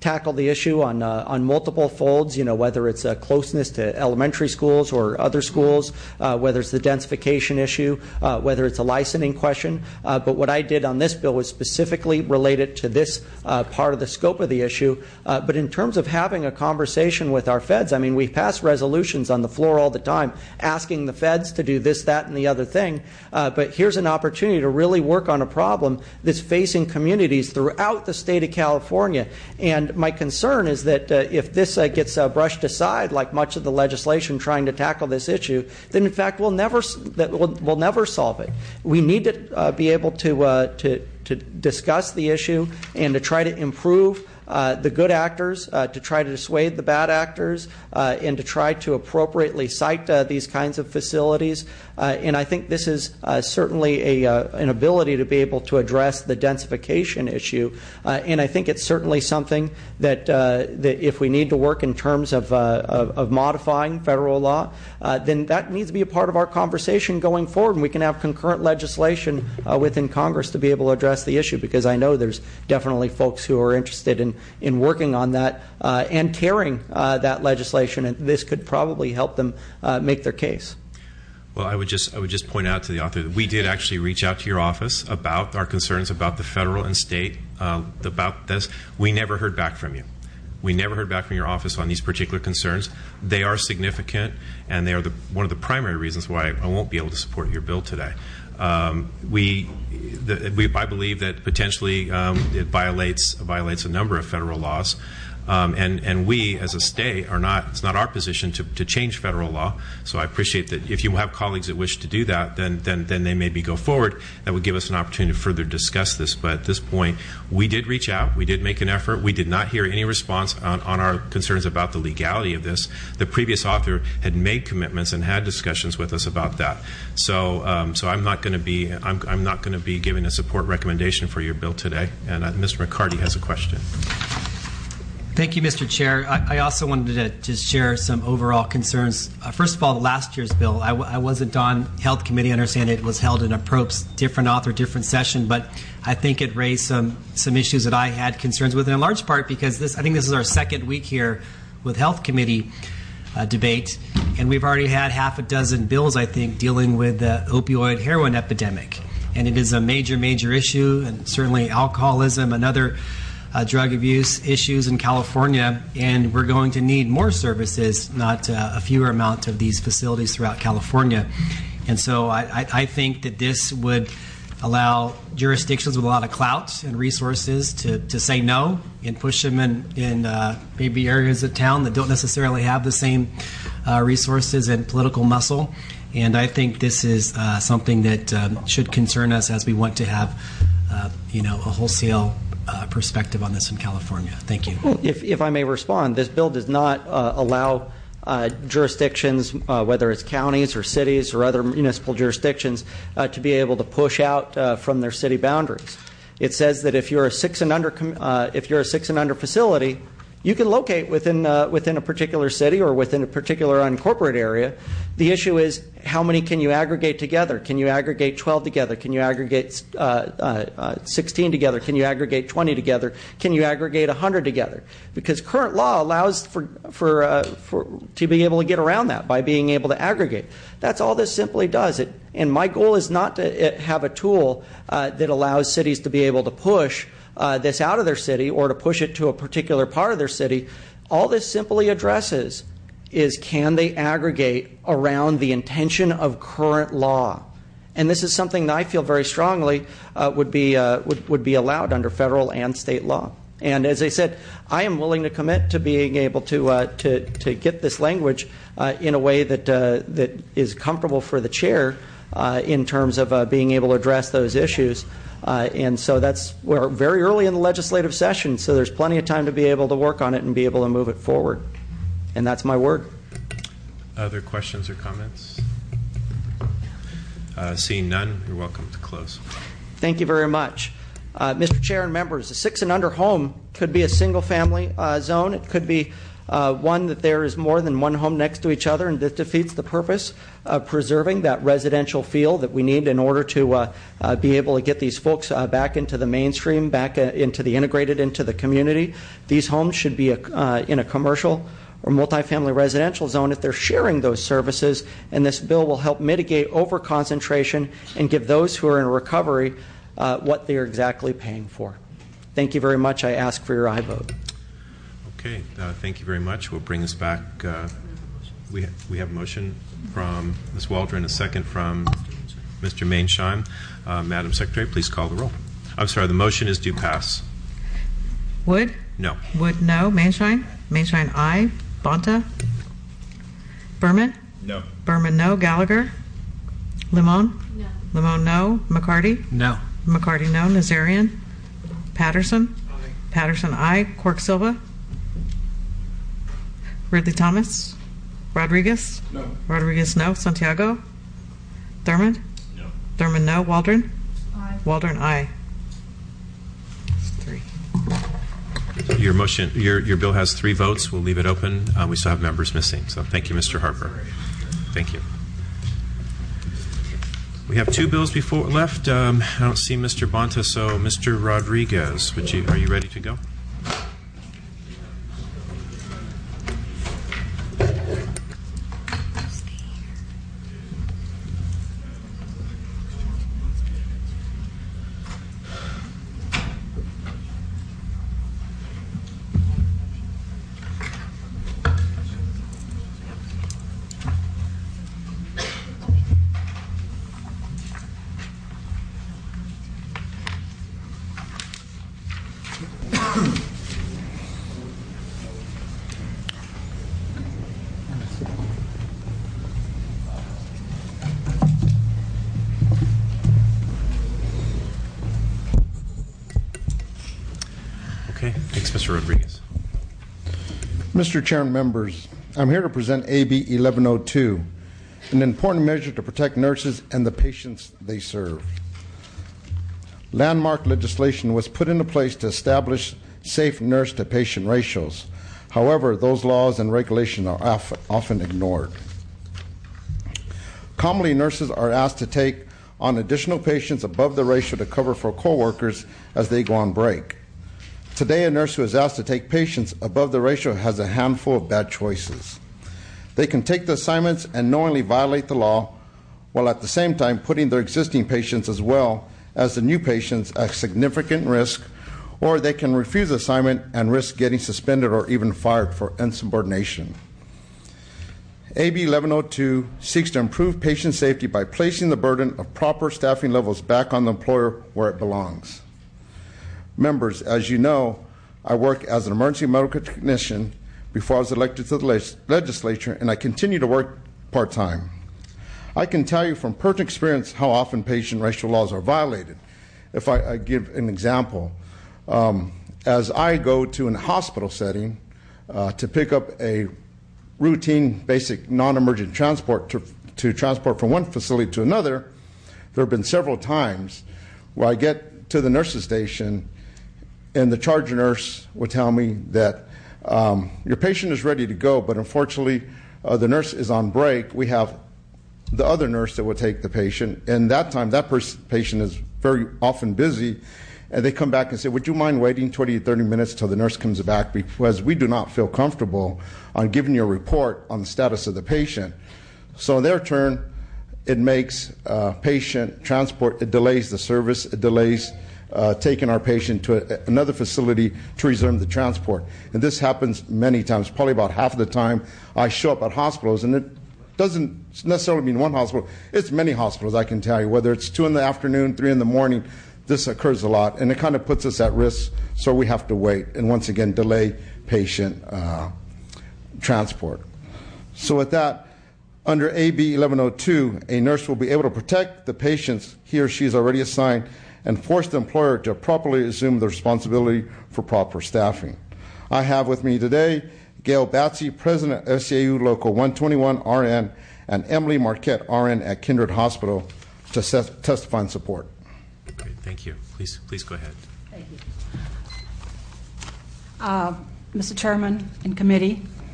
tackle the issue on multiple folds, whether it's closeness to elementary schools or other schools, whether it's the densification issue, whether it's a licensing question. But what I did on this bill was specifically related to this part of the scope of the issue. But in terms of having a conversation with our feds, I mean, we pass resolutions on the floor all the time asking the feds to do this, that, and the other thing. But here's an opportunity to really work on a problem that's facing communities throughout the state of California. And my concern is that if this gets brushed aside, like much of the legislation trying to tackle this issue, then in fact we'll never solve it. We need to be able to discuss the issue and to try to improve the good actors, to try to dissuade the bad actors, and to try to appropriately cite these kinds of facilities. And I think this is certainly an ability to be able to address the densification issue. And I think it's certainly something that if we need to work in terms of modifying federal law, then that needs to be a part of our conversation going forward. And we can have concurrent legislation within Congress to be able to address the issue, because I know there's definitely folks who are interested in working on that and carrying that legislation, and this could probably help them make their case. Well, I would just point out to the author that we did actually reach out to your office about our concerns about the federal and state about this. We never heard back from you. We never heard back from your office on these particular concerns. They are significant, and they are one of the primary reasons why I won't be able to support your bill today. I believe that potentially it violates a number of federal laws, and we as a state it's not our position to change federal law. So I appreciate that if you have colleagues that wish to do that, then they maybe go forward. That would give us an opportunity to further discuss this. But at this point, we did reach out. We did make an effort. We did not hear any response on our concerns about the legality of this. The previous author had made commitments and had discussions with us about that. So I'm not going to be giving a support recommendation for your bill today. And Mr. McCarty has a question. Thank you, Mr. Chair. I also wanted to just share some overall concerns. First of all, last year's bill, I wasn't on Health Committee. I understand it was held in a different author, different session, but I think it raised some issues that I had concerns with, in large part because I think this is our second week here with Health Committee debate, and we've already had half a dozen bills, I think, dealing with the opioid heroin epidemic. And it is a major, major issue, and certainly alcoholism and other drug abuse issues in California, and we're going to need more services, not a fewer amount of these facilities throughout California. And so I think that this would allow jurisdictions with a lot of clout and resources to say no and push them in maybe areas of town that don't necessarily have the same resources and political muscle. And I think this is something that should concern us as we want to have a wholesale perspective on this in California. Thank you. If I may respond, this bill does not allow jurisdictions, whether it's counties or cities or other municipal jurisdictions, to be able to push out from their city boundaries. It says that if you're a 6 and under facility, you can locate within a particular city or within a particular unincorporated area. The issue is, how many can you aggregate together? Can you aggregate 12 together? Can you aggregate 16 together? Can you aggregate 20 together? Can you aggregate 100 together? Because current law allows for to be able to get around that by being able to aggregate. That's all this simply does. And my goal is not to have a tool that allows cities to be able to push this out of their city or to push it to a particular part of their city. All this simply addresses is, can they aggregate around the intention of current law? And this is something that I feel very strongly would be allowed under federal and state law. And as I said, I am willing to commit to being able to get this language in a way that is comfortable for the chair in terms of being able to address those issues. And so we're very early in the legislative session, so there's plenty of time to be able to work on it and be able to move it forward. And that's my word. Other questions or comments? Seeing none, you're welcome to close. Thank you very much. Mr. Chair and members, a 6 and under home could be a single family zone. It could be One, that there is more than one home next to each other, and this defeats the purpose of preserving that residential feel that we need in order to be able to get these folks back into the mainstream, back into the integrated into the community. These homes should be in a commercial or multifamily residential zone if they're sharing those services, and this bill will help mitigate overconcentration and give those who are in recovery what they're exactly paying for. Thank you very much. I ask for your aye vote. Okay, thank you very much. We'll bring this back. We have a motion from Ms. Waldron, a second from Mr. Mainsheim. Madam Secretary, please call the roll. I'm sorry, the motion is do pass. Wood? No. Wood, no. Mainsheim? Mainsheim, aye. Bonta? Berman? No. Berman, no. Gallagher? Limon? No. Limon, no. McCarty? No. McCarty, no. Nazarian? Patterson? Aye. Patterson, aye. Quirk Silva? Ridley Thomas? Rodriguez? No. Rodriguez, no. Santiago? Thurmond? No. Thurmond, no. Waldron? Aye. Waldron, aye. That's 3. Your motion, your bill has 3 votes. We'll leave it open. We still have members missing. So thank you, Mr. Harper. Thank you. We have 2 bills left. I don't see Mr. Bonta, so Mr. Rodriguez, are you ready to go? Okay, thanks, Mr. Rodriguez. Mr. Chair and members, I'm here to present AB 1102, an important measure to protect nurses and the patients they serve. Landmark legislation was put into place to establish safe nurse-to-patient ratios. However, those laws and regulations are often ignored. Commonly, nurses are asked to take on additional patients above the ratio to cover for coworkers as they go on break. Today, a nurse who is asked to take patients above the ratio has a handful of bad choices. They can take the assignments and knowingly violate the law, while at the same time putting their existing patients as well as the new patients at significant risk, or they can refuse the assignment and risk getting suspended or even fired for insubordination. AB 1102 seeks to improve patient safety by placing the burden of proper staffing levels back on the employer where it belongs. Members, as you know, I work as an emergency medical technician before I was elected to the legislature, and I continue to work part-time. I can tell you from personal experience how often patient ratio laws are violated. If I give an example, as I go to a hospital setting to pick up a routine, basic, non-emergent transport to transport from one facility to another, there have been several times where I get to the nurse's station and the charge nurse would tell me that your patient is ready to go, but unfortunately the nurse is on break. We have the other nurse that will take the patient, and that time that patient is very often busy, and they come back and say, would you mind waiting 20 to 30 minutes till the nurse comes back, because we do not feel comfortable on giving you a report on the status of the patient. So in their turn, it makes patient transport, it delays the service, it delays taking our patient to another facility to resume the transport. And this happens many times, probably about half of the time I show up at hospitals, and it doesn't necessarily mean one hospital, it's many hospitals, I can tell you, whether it's 2 in the afternoon, 3 in the morning, this occurs a lot, and it kind of puts us at risk, so we have to wait and once again delay patient transport. So with that, under AB 1102, a nurse will be able to protect the patients he or she is already assigned and force the employer to properly assume the responsibility for proper staffing. I have with me today Gail Batsey, President of SCAU Local 121 RN, and Emily Marquette, RN at Kindred Hospital, to testify in support. Great, thank you. Please go ahead. Thank you. Mr. Chairman and committee,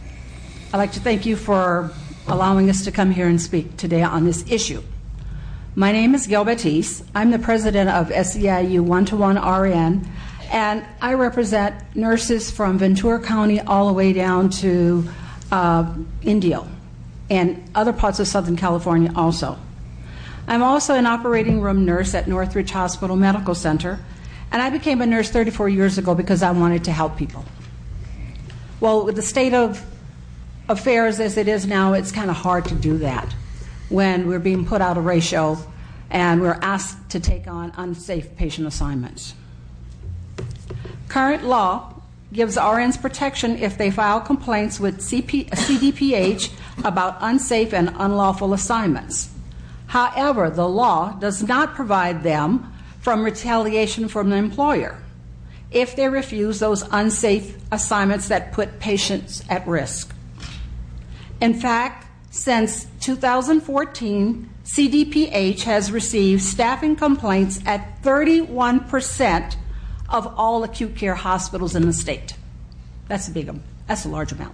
I'd like to thank you for allowing us to come here and speak today on this issue. My name is Gail Batiste. I'm the president of SEIU One-to-One RN, and I represent nurses from Ventura County all the way down to Indio and other parts of Southern California also. I'm also an operating room nurse at Northridge Hospital Medical Center, and I became a nurse 34 years ago because I wanted to help people. Well, with the state of affairs as it is now, it's kind of hard to do that when we're being put out of ratio and we're asked to take on unsafe patient assignments. Current law gives RNs protection if they file complaints with CDPH about unsafe and unlawful assignments. However, the law does not provide them from retaliation from the employer if they refuse those unsafe assignments that put patients at risk. In fact, since 2014, CDPH has received staffing complaints at 31% of all acute care hospitals in the state. That's a large amount.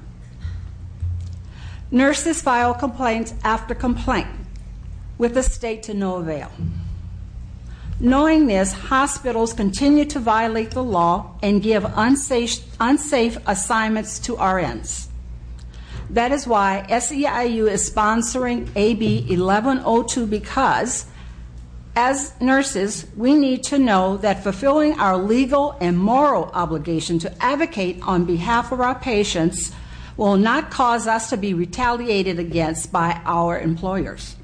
Nurses file complaints after complaint with the state to no avail. Knowing this, hospitals continue to violate the law and give unsafe assignments to RNs. That is why SEIU is sponsoring AB 1102 because, as nurses, we need to know that fulfilling our legal and moral obligation to advocate on behalf of our patients will not cause us to be retaliated against by our employers.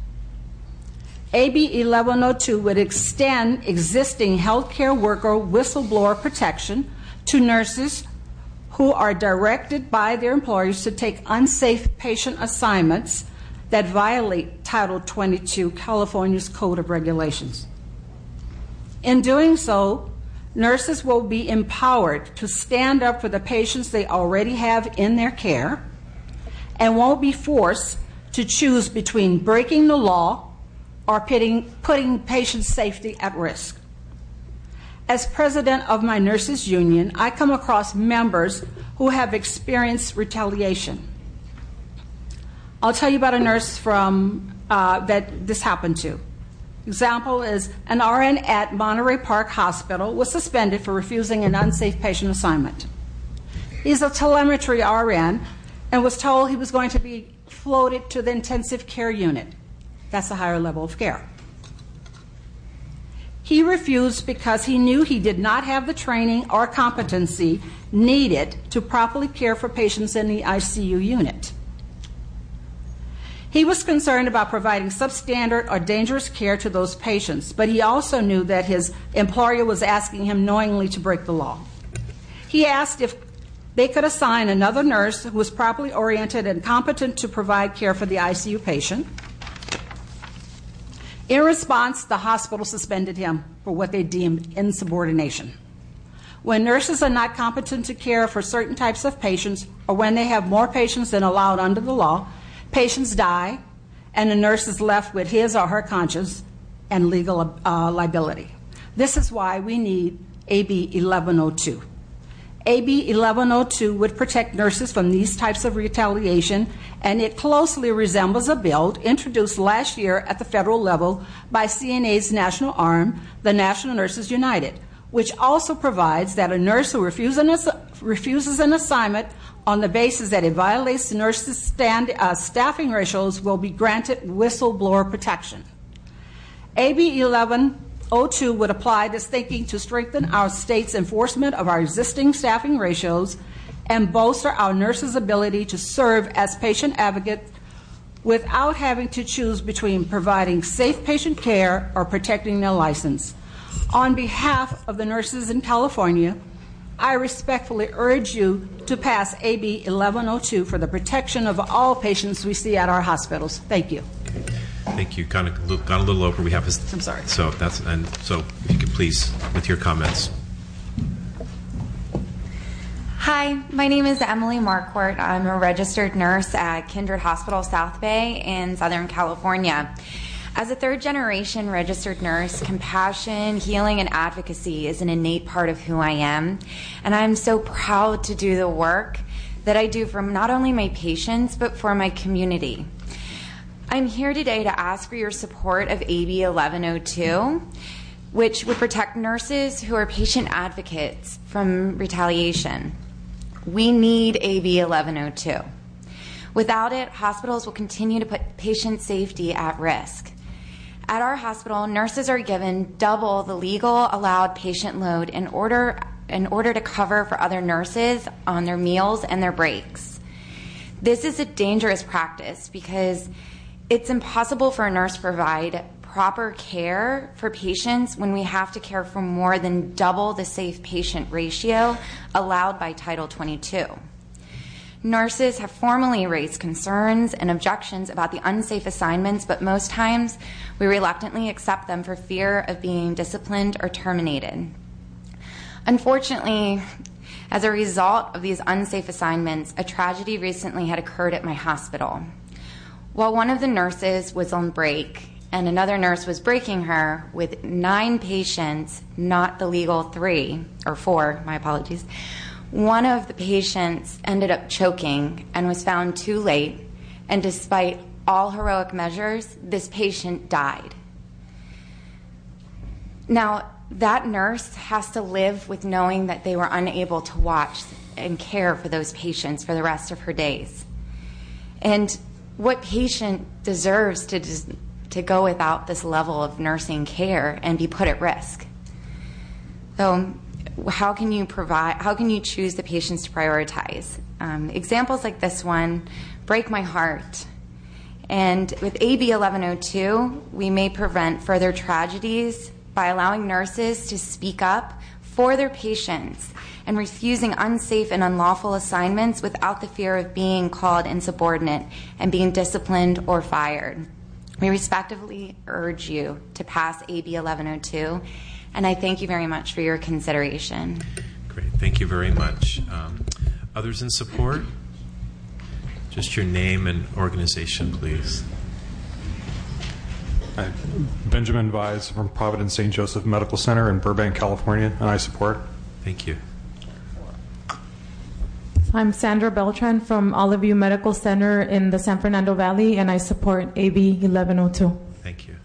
AB 1102 would extend existing healthcare worker whistleblower protection to nurses who are directed by their employers to take unsafe patient assignments that violate Title 22, California's Code of Regulations. In doing so, nurses will be empowered to stand up for the patients they already have in their care and won't be forced to choose between breaking the law or putting patient safety at risk. As president of my nurses union, I come across members who have experienced retaliation. I'll tell you about a nurse that this happened to. Example is an RN at Monterey Park Hospital was suspended for refusing an unsafe patient assignment. He's a telemetry RN and was told he was going to be floated to the intensive care unit. That's a higher level of care. He refused because he knew he did not have the training or competency needed to properly care for patients in the ICU unit. He was concerned about providing substandard or dangerous care to those patients, but he also knew that his employer was asking him knowingly to break the law. He asked if they could assign another nurse who was properly oriented and competent to provide care for the ICU patient. In response, the hospital suspended him for what they deemed insubordination. When nurses are not competent to care for certain types of patients, or when they have more patients than allowed under the law, patients die, and the nurse is left with his or her conscience and legal liability. This is why we need AB 1102. AB 1102 would protect nurses from these types of retaliation, and it closely resembles a bill introduced last year at the federal level by CNA's national arm, the National Nurses United, which also provides that a nurse who refuses an assignment on the basis that it violates the nurses' staffing ratios will be granted whistleblower protection. AB 1102 would apply this thinking to strengthen our state's enforcement of our existing staffing ratios and bolster our nurses' ability to serve as patient advocates without having to choose between providing safe patient care or protecting their license. On behalf of the nurses in California, I respectfully urge you to pass AB 1102 for the protection of all patients we see at our hospitals. Thank you. Thank you. Gone a little over. We have. I'm sorry. So if you could please with your comments. Hi, my name is Emily Marquardt. I'm a registered nurse at Kindred Hospital South Bay in Southern California. As a third-generation registered nurse, compassion, healing, and advocacy is an innate part of who I am, and I'm so proud to do the work that I do for not only my patients, but for my community. I'm here today to ask for your support of AB 1102, which would protect nurses who are patient advocates from retaliation. We need AB 1102. Without it, hospitals will continue to put patient safety at risk. At our hospital, nurses are given double the legal allowed patient load in order to cover for other nurses on their meals and their breaks. This is a dangerous practice because it's impossible for a nurse to provide proper care for patients when we have to care for more than double the safe patient ratio allowed by Title 22. Nurses have formally raised concerns and objections about the unsafe assignments, but most times we reluctantly accept them for fear of being disciplined or terminated. Unfortunately, as a result of these unsafe assignments, a tragedy recently had occurred at my hospital. While one of the nurses was on break and another nurse was breaking her with 9 patients, not the legal 3 or 4, my apologies, one of the patients ended up choking and was found too late, and despite all heroic measures, this patient died. Now, that nurse has to live with knowing that they were unable to watch and care for those patients for the rest of her days. And what patient deserves to go without this level of nursing care and be put at risk? So how can you choose the patients to prioritize? Examples like this one break my heart. And with AB 1102, we may prevent further tragedies by allowing nurses to speak up for their patients and refusing unsafe and unlawful assignments without the fear of being called insubordinate and being disciplined or fired. We respectfully urge you to pass AB 1102, and I thank you very much for your consideration. Great, thank you very much. Others in support? Just your name and organization, please. Hi. Benjamin Vise from Providence St. Joseph Medical Center in Burbank, California, and I support. Thank you. I'm Sandra Beltran from Olive View Medical Center in the San Fernando Valley, and I support AB 1102. Thank you.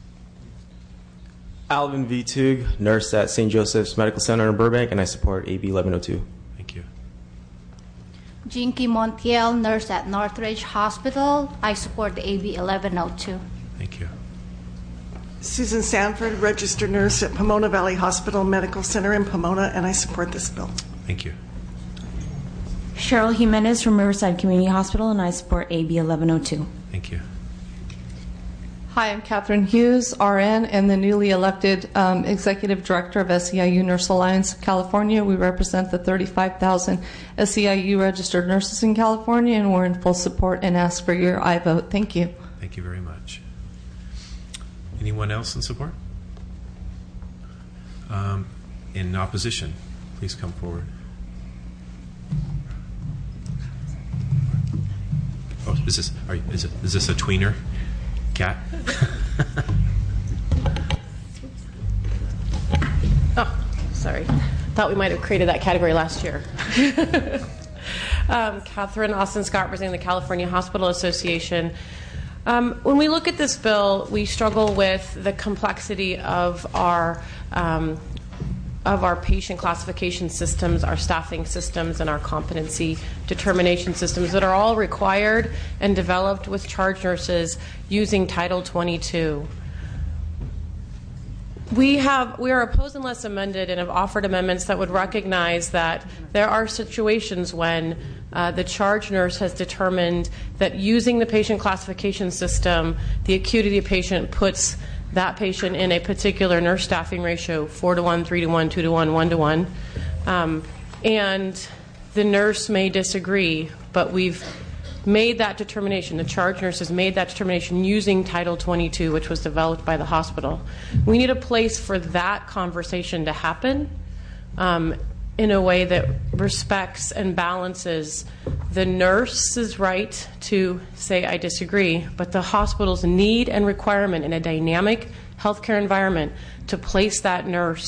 Alvin V. Tug, nurse at St. Joseph's Medical Center in Burbank, and I support AB 1102. Thank you. Jinky Montiel, nurse at Northridge Hospital. I support the AB 1102. Thank you. Susan Sanford, registered nurse at Pomona Valley Hospital Medical Center in Pomona, and I support this bill. Thank you. Cheryl Jimenez from Riverside Community Hospital, and I support AB 1102. Thank you. Hi, I'm Catherine Hughes, RN, and the newly elected Executive Director of SEIU Nurse Alliance of California. We represent the 35,000 SEIU registered nurses in California, and we're in full support and ask for your aye vote. Thank you. Thank you very much. Anyone else in support? In opposition, please come forward. Oh, is this a tweener? Cat? Oh, sorry. Thought we might have created that category last year. Catherine Austin Scott, representing the California Hospital Association. When we look at this bill, we struggle with the complexity of our patient classification systems, our staffing systems, and our competency determination systems that are all required and developed with charge nurses using Title 22. We are opposed unless amended and have offered amendments that would recognize that there are situations when the charge nurse has determined that using the patient classification system, the acuity of the patient puts that patient in a particular nurse staffing ratio, 4-to-1, 3-to-1, 2-to-1, 1-to-1. And the nurse may disagree, but we've made that determination. The charge nurse has made that determination using Title 22, which was developed by the hospital. We need a place for that conversation to happen in a way that respects and balances the nurse's right to say, I disagree, but the hospital's need and requirement in a dynamic healthcare environment to place that nurse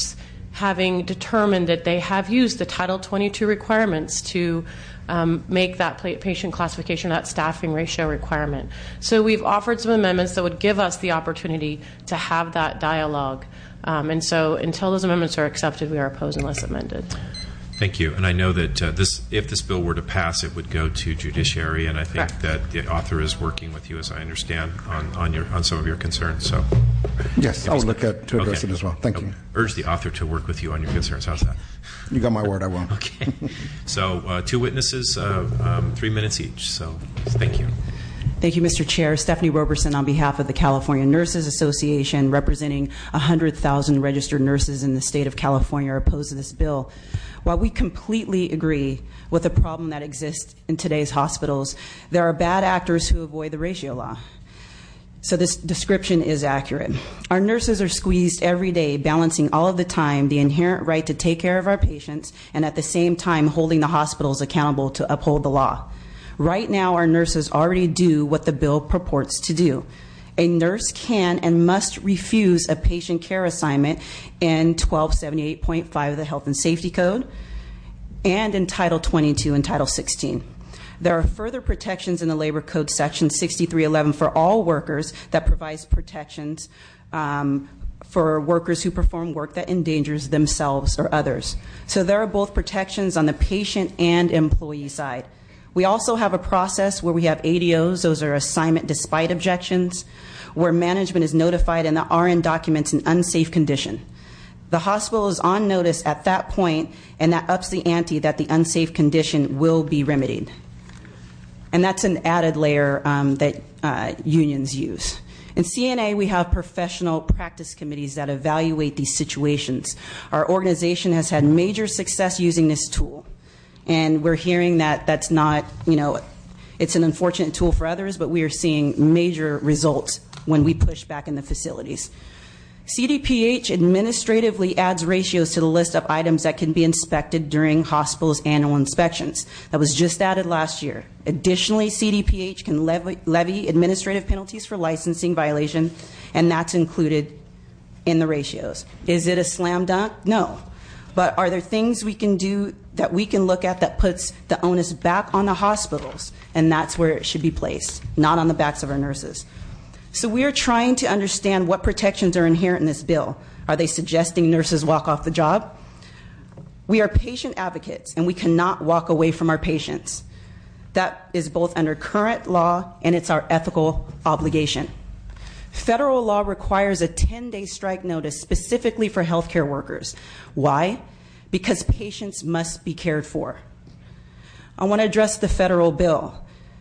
having determined that they have used the Title 22 requirements to make that patient classification, that staffing ratio requirement. So we've offered some amendments that would give us the opportunity to have that dialogue. And so until those amendments are accepted, we are opposed unless amended. Thank you. And I know that if this bill were to pass, it would go to judiciary, and I think that the author is working with you, as I understand, on some of your concerns. So, yes, I would look at to address it as well. Thank you. Urge the author to work with you on your concerns. How's that? You got my word. I will. Okay. So, 2 witnesses, 3 minutes each. So, thank you. Thank you, Mr. Chair. Stephanie Roberson on behalf of the California Nurses Association, representing 100,000 registered nurses in the state of California, are opposed to this bill. While we completely agree with the problem that exists in today's hospitals, there are bad actors who avoid the ratio law. So this description is accurate. Our nurses are squeezed every day, balancing all of the time the inherent right to take care of our patients and at the same time holding the hospitals accountable to uphold the law. Right now, our nurses already do what the bill purports to do. A nurse can and must refuse a patient care assignment in 1278.5 of the Health and Safety Code and in Title 22 and Title 16. There are further protections in the Labor Code Section 6311 for all workers that provides protections for workers who perform work that endangers themselves or others. So there are both protections on the patient and employee side. We also have a process where we have ADOs, those are assignment despite objections, where management is notified and the RN documents an unsafe condition. The hospital is on notice at that point, and that ups the ante that the unsafe condition will be remedied. And that's an added layer that unions use. In CNA, we have professional practice committees that evaluate these situations. Our organization has had major success using this tool. And we're hearing that that's not, it's an unfortunate tool for others, but we are seeing major results when we push back in the facilities. CDPH administratively adds ratios to the list of items that can be inspected during hospitals' annual inspections. That was just added last year. Additionally, CDPH can levy administrative penalties for licensing violation, and that's included in the ratios. Is it a slam dunk? No. But are there things we can do that we can look at that puts the onus back on the hospitals? And that's where it should be placed, not on the backs of our nurses. So we are trying to understand what protections are inherent in this bill. Are they suggesting nurses walk off the job? We are patient advocates, and we cannot walk away from our patients. That is both under current law and it's our ethical obligation. Federal law requires a 10-day strike notice specifically for healthcare workers. Why? Because patients must be cared for. I want to address the federal bill.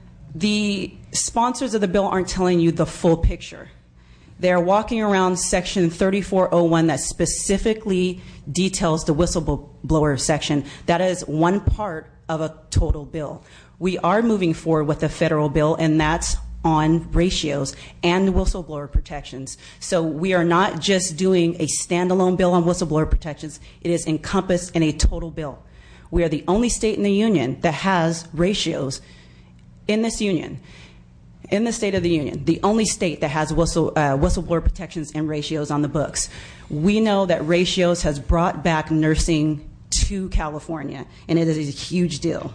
The sponsors of the bill aren't telling you the full picture. They're walking around Section 3401 that specifically details the whistleblower section. That is one part of a total bill. We are moving forward with the federal bill, and that's on ratios and whistleblower protections. So we are not just doing a standalone bill on whistleblower protections. It is encompassed in a total bill. We are the only state in the union that has ratios in this union, in the State of the Union, the only state that has whistleblower protections and ratios on the books. We know that ratios has brought back nursing to California, and it is a huge deal.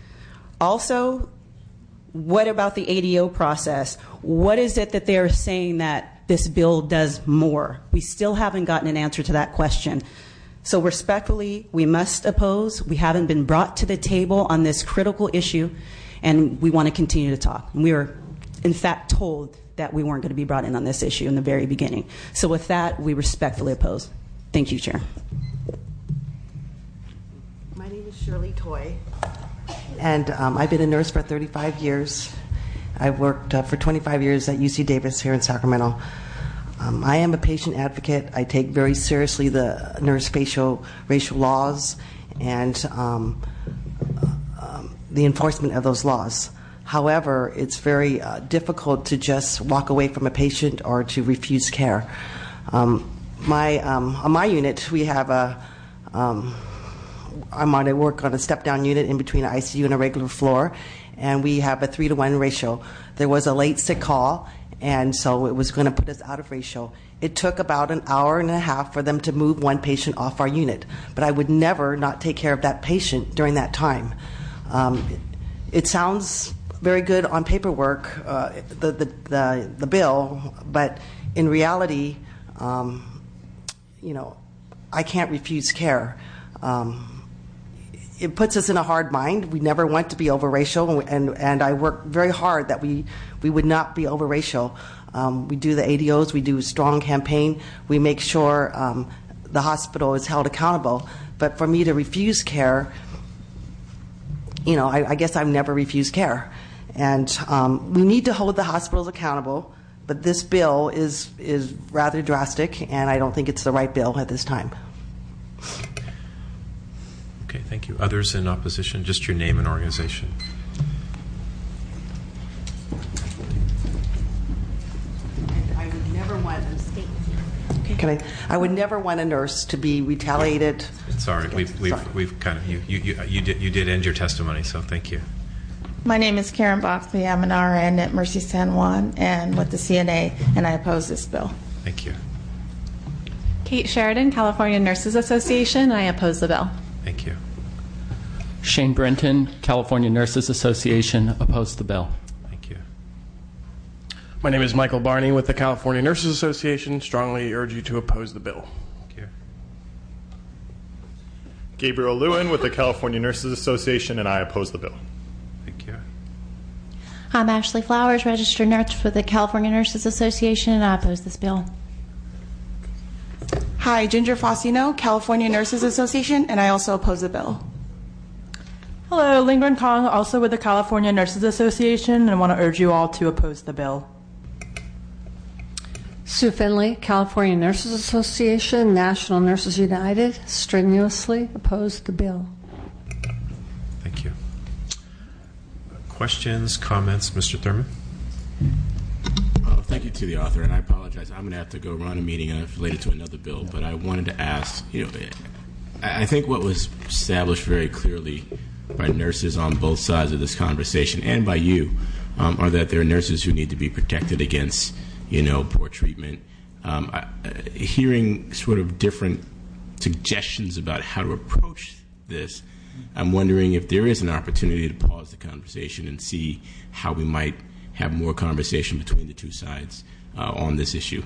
Also, what about the ADO process? What is it that they're saying that this bill does more? We still haven't gotten an answer to that question. So respectfully, we must oppose. We haven't been brought to the table on this critical issue, and we want to continue to talk. We were, in fact, told that we weren't going to be brought in on this issue in the very beginning. So with that, we respectfully oppose. Thank you, Chair. My name is Shirley Toy, and I've been a nurse for 35 years. I've worked for 25 years at UC Davis here in Sacramento. I am a patient advocate. I take very seriously the nurse racial laws and the enforcement of those laws. However, it's very difficult to just walk away from a patient or to refuse care. On my unit, we have I work on a step-down unit in between an ICU and a regular floor, and we have a 3-to-1 ratio. There was a late sick call, and so it was going to put us out of ratio. It took about an hour and a half for them to move one patient off our unit, but I would never not take care of that patient during that time. It sounds very good on paperwork, the bill, but in reality, I can't refuse care. It puts us in a hard mind. We never want to be over racial, and I work very hard that we would not be over racial. We do the ADOs, we do a strong campaign, we make sure the hospital is held accountable. But for me to refuse care, I guess I've never refused care. And we need to hold the hospitals accountable, but this bill is rather drastic, and I don't think it's the right bill at this time. Okay, thank you. Others in opposition, just your name and organization. I would never want I would never want a nurse to be retaliated. Sorry, we've kind of you did end your testimony, so thank you. My name is Karen Boxley. I'm an RN at Mercy San Juan and with the CNA, and I oppose this bill. Thank you. Kate Sheridan, California Nurses Association. I oppose the bill. Thank you. Shane Brenton, California Nurses Association, oppose the bill. Thank you. My name is Michael Barney with the California Nurses Association. Strongly urge you to oppose the bill. Thank you. Gabriel Lewin with the California Nurses Association, and I oppose the bill. Thank you. I'm Ashley Flowers, registered nurse for the California Nurses Association, and I oppose this bill. Hi, Ginger Faustino, California Nurses Association, and I also oppose the bill. Hello, Lingren Kong, also with the California Nurses Association, and I want to urge you all to oppose the bill. Sue Finley, California Nurses Association, National Nurses United, strenuously oppose the bill. Thank you. Questions, comments, Mr. Thurman? Thank you to the author, and I apologize. I'm going to have to go run a meeting related to another bill, but I wanted to ask, I think what was established very clearly by nurses on both sides of this conversation and by you are that there are nurses who need to be protected against, poor treatment. Hearing sort of different suggestions about how to approach this, I'm wondering if there is an opportunity to pause the conversation and see how we might have more conversation between the two sides on this issue.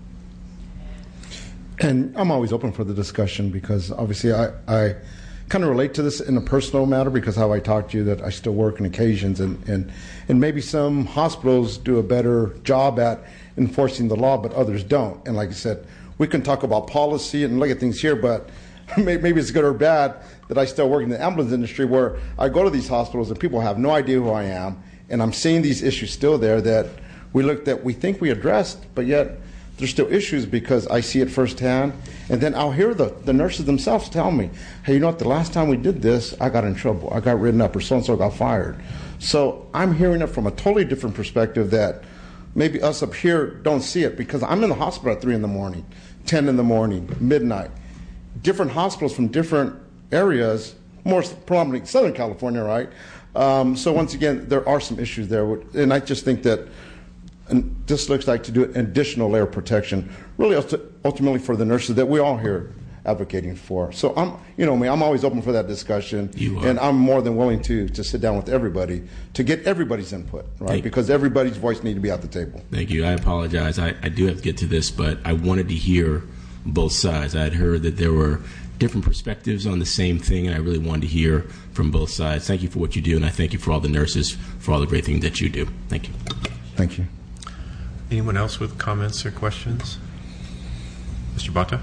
And I'm always open for the discussion because obviously I kind of relate to this in a personal matter because how I talk to you that I still work on occasions and maybe some hospitals do a better job at enforcing the law, but others don't. And like I said, we can talk about policy and look at things here, but maybe it's good or bad that I still work in the ambulance industry where I go to these hospitals and people have no idea who I am. And I'm seeing these issues still there that we think we addressed, but yet there's still issues because I see it firsthand. And then I'll hear the nurses themselves tell me, hey, the last time we did this, I got in trouble. I got written up or so-and-so got fired. So I'm hearing it from a totally different perspective that maybe us up here don't see it because I'm in the hospital at 3 in the morning, 10 in the morning, midnight. Different hospitals from different areas, more prominently Southern California, right? So once again, there are some issues there, and I just think that this looks like to do an additional layer of protection, really ultimately for the nurses that we all here advocating for. So I'm always open for that discussion, and I'm more than willing to sit down with everybody to get everybody's input, right? Because everybody's voice needs to be at the table. Thank you. I apologize. I do have to get to this, but I wanted to hear both sides. I had heard that there were different perspectives on the same thing, and I really wanted to hear from both sides. Thank you for what you do, and I thank you for all the nurses for all the great things that you do. Thank you. Thank you. Anyone else with comments or questions? Mr. Bata?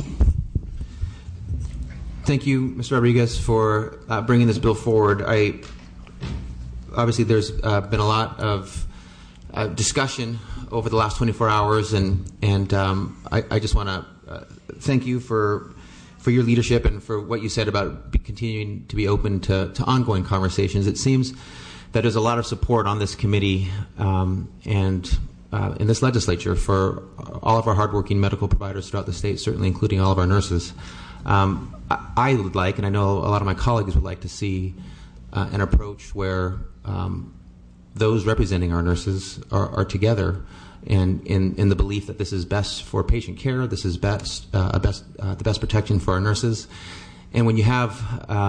Thank you, Mr. Rodriguez, for bringing this bill forward. Obviously, there's been a lot of discussion over the last 24 hours, and I just want to thank you for your leadership and for what you said about continuing to be open to ongoing conversations. It seems that there's a lot of support on this committee and in this legislature for all of our hardworking medical providers throughout the state, certainly including all of our nurses. I would like, and I know a lot of my colleagues would like to see an approach where those representing our nurses are together and in the belief that this is best for patient care, this is the best protection for our nurses. And when you have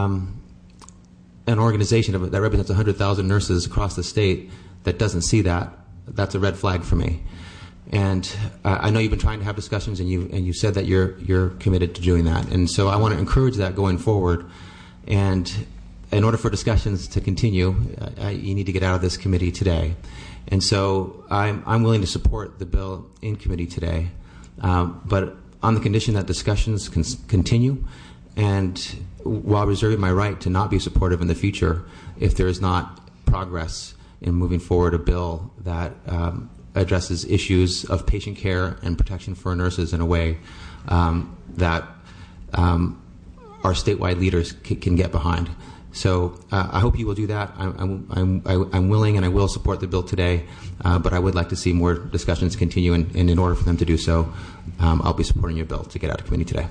an organization that represents 100,000 nurses across the state that doesn't see that, that's a red flag for me. And I know you've been trying to have discussions, and you said that you're committed to doing that. And so I want to encourage that going forward. And in order for discussions to continue, you need to get out of this committee today. And so I'm willing to support the bill in committee today, but on the condition that discussions continue, and while reserving my right to not be supportive in the future if there is not progress in moving forward a bill that addresses issues of patient care and protection for nurses in a way that our statewide leaders can get behind. So I hope you will do that. I'm willing and I will support the bill today, but I would like to see more discussions continue, and in order for them to do so, I'll be supporting your bill to get out of committee today.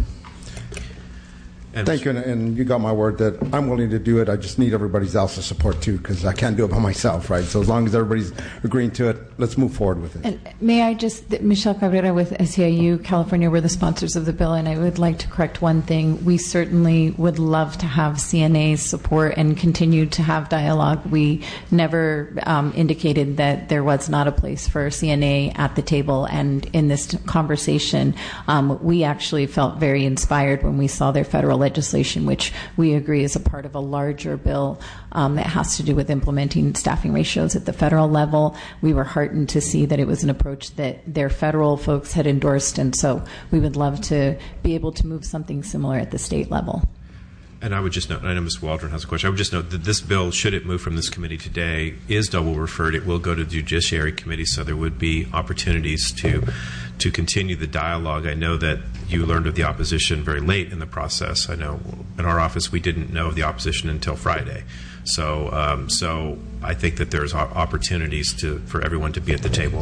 Thank you, and you got my word that I'm willing to do it. I just need everybody else's support too, because I can't do it by myself, right? So as long as everybody's agreeing to it, let's move forward with it. And may I just, Michelle Cabrera with SEIU California, we're the sponsors of the bill, and I would like to correct one thing. We certainly would love to have CNA's support and continue to have dialogue. We never indicated that there was not a place for CNA at the table, and in this conversation, we actually felt very inspired when we saw their federal legislation, which we agree is a part of a larger bill that has to do with implementing staffing ratios at the federal level. We were heartened to see that it was an approach that their federal folks had endorsed, and so we would love to be able to move something similar at the state level. And I would just note, I know Ms. Waldron has a question, I would just note that this bill, should it move from this committee today, is double referred. It will go to the Judiciary Committee, so there would be opportunities to continue the dialogue. I know that you learned of the opposition very late in the process. I know in our office we didn't know of the opposition until Friday. So so I think that there's opportunities for everyone to be at the table.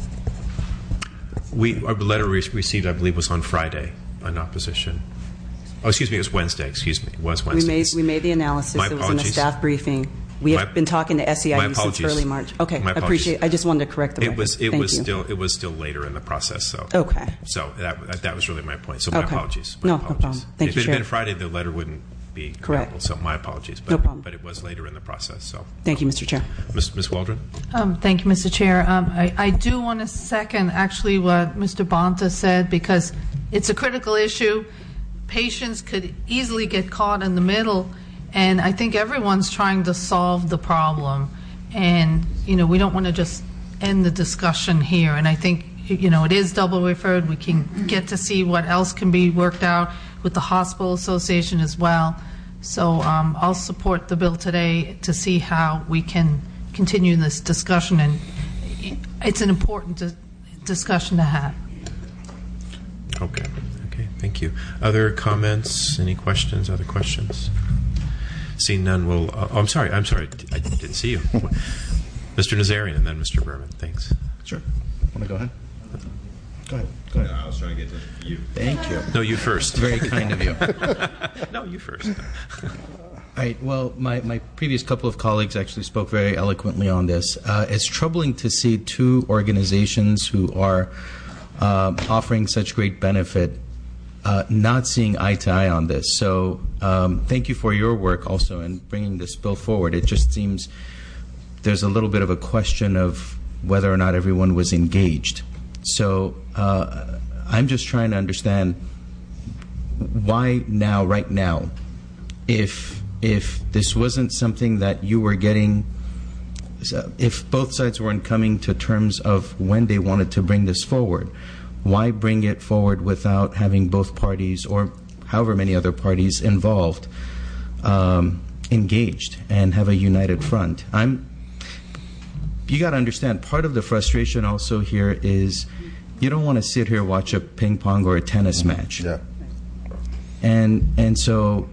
Our letter we received, I believe, was on Friday on opposition. Oh, excuse me, it was Wednesday. Excuse me, it was Wednesday. We made the analysis. My it was in a staff briefing. We have been talking to SEIU since early March. Okay, I appreciate it. I just wanted to correct the record. It was still later in the process. So okay. So that was really my point. So my apologies. No problem. Thank you, If it had been Friday, the letter wouldn't be correct. Available, so my apologies. But, no problem. But it was later in the process. So thank you, Mr. Chair. Ms. Waldron. Thank you, Mr. Chair. I do want to second actually what Mr. Bonta said, because it's a critical issue. Patients could easily get caught in the middle, and I think everyone's trying to solve the problem, and we don't want to just end the discussion here. And I think it is double referred. We can get to see what else can be worked out with the Hospital Association as well. So I'll support the bill today to see how we can continue this discussion, and it's an important discussion to have. Okay. Thank you. Other comments? Any questions? Other questions? Seeing none, we'll... I'm sorry. I didn't see you. Mr. Nazarian and then Mr. Berman. Thanks. Sure. Want to go ahead? Go ahead. No, I was trying to get to you. Thank you. No, you first. Very kind of you. No, you first. All right. Well, my previous couple of colleagues actually spoke very eloquently on this. It's troubling to see two organizations who are offering such great benefit not seeing eye to eye on this. So thank you for your work also in bringing this bill forward. It just seems there's a little bit of a question of whether or not everyone was engaged. So I'm just trying to understand why now, right now, if this wasn't something that you were getting, if both sides weren't coming to terms of when they wanted to bring this forward, why bring it forward without having both parties, or however many other parties involved, engaged and have a united front? You got to understand, part of the frustration also here is you don't want to sit here watch a ping pong or a tennis match. Yeah. And so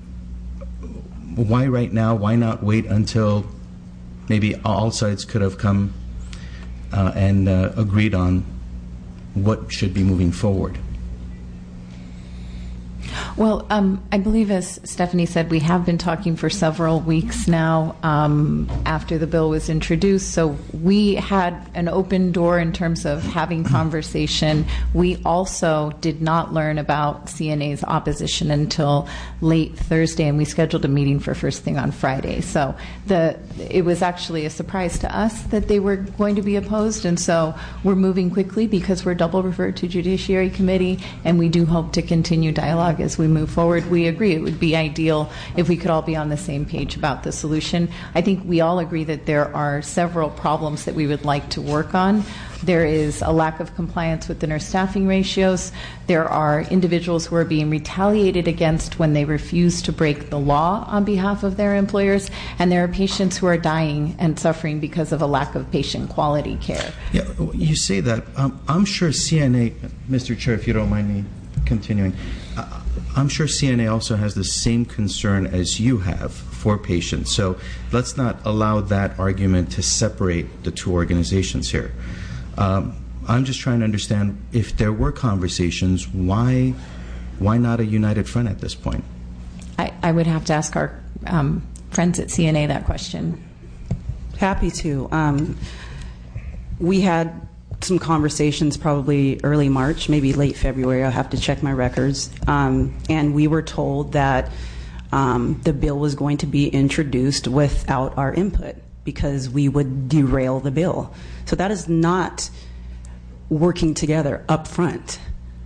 why right now? Why not wait until maybe all sides could have come and agreed on what should be moving forward? Well, I believe, as Stephanie said, we have been talking for several weeks now after the bill was introduced. So we had an open door in terms of having conversation. We also did not learn about CNA's opposition until late Thursday, and we scheduled a meeting for first thing on Friday. So it was actually a surprise to us that they were going to be opposed, and so we're moving quickly because we're double referred to Judiciary Committee, and we do hope to continue dialogue as we move forward. We agree it would be ideal if we could all be on the same page about the solution. I think we all agree that there are several problems that we would like to work on. There is a lack of compliance with the nurse staffing ratios. There are individuals who are being retaliated against when they refuse to break the law on behalf of their employers, and there are patients who are dying and suffering because of a lack of patient quality care. Yeah, you say that. I'm sure CNA, Mr. Chair, if you don't mind me continuing, I'm sure CNA also has the same concern as you have for patients. So let's not allow that argument to separate the two organizations here. I'm just trying to understand, if there were conversations, why not a united front at this point? I would have to ask our friends at CNA that question. Happy to. We had some conversations probably early March, maybe late February. I'll have to check my records. And we were told that the bill was going to be introduced without our input because we would derail the bill. So that is not working together up front.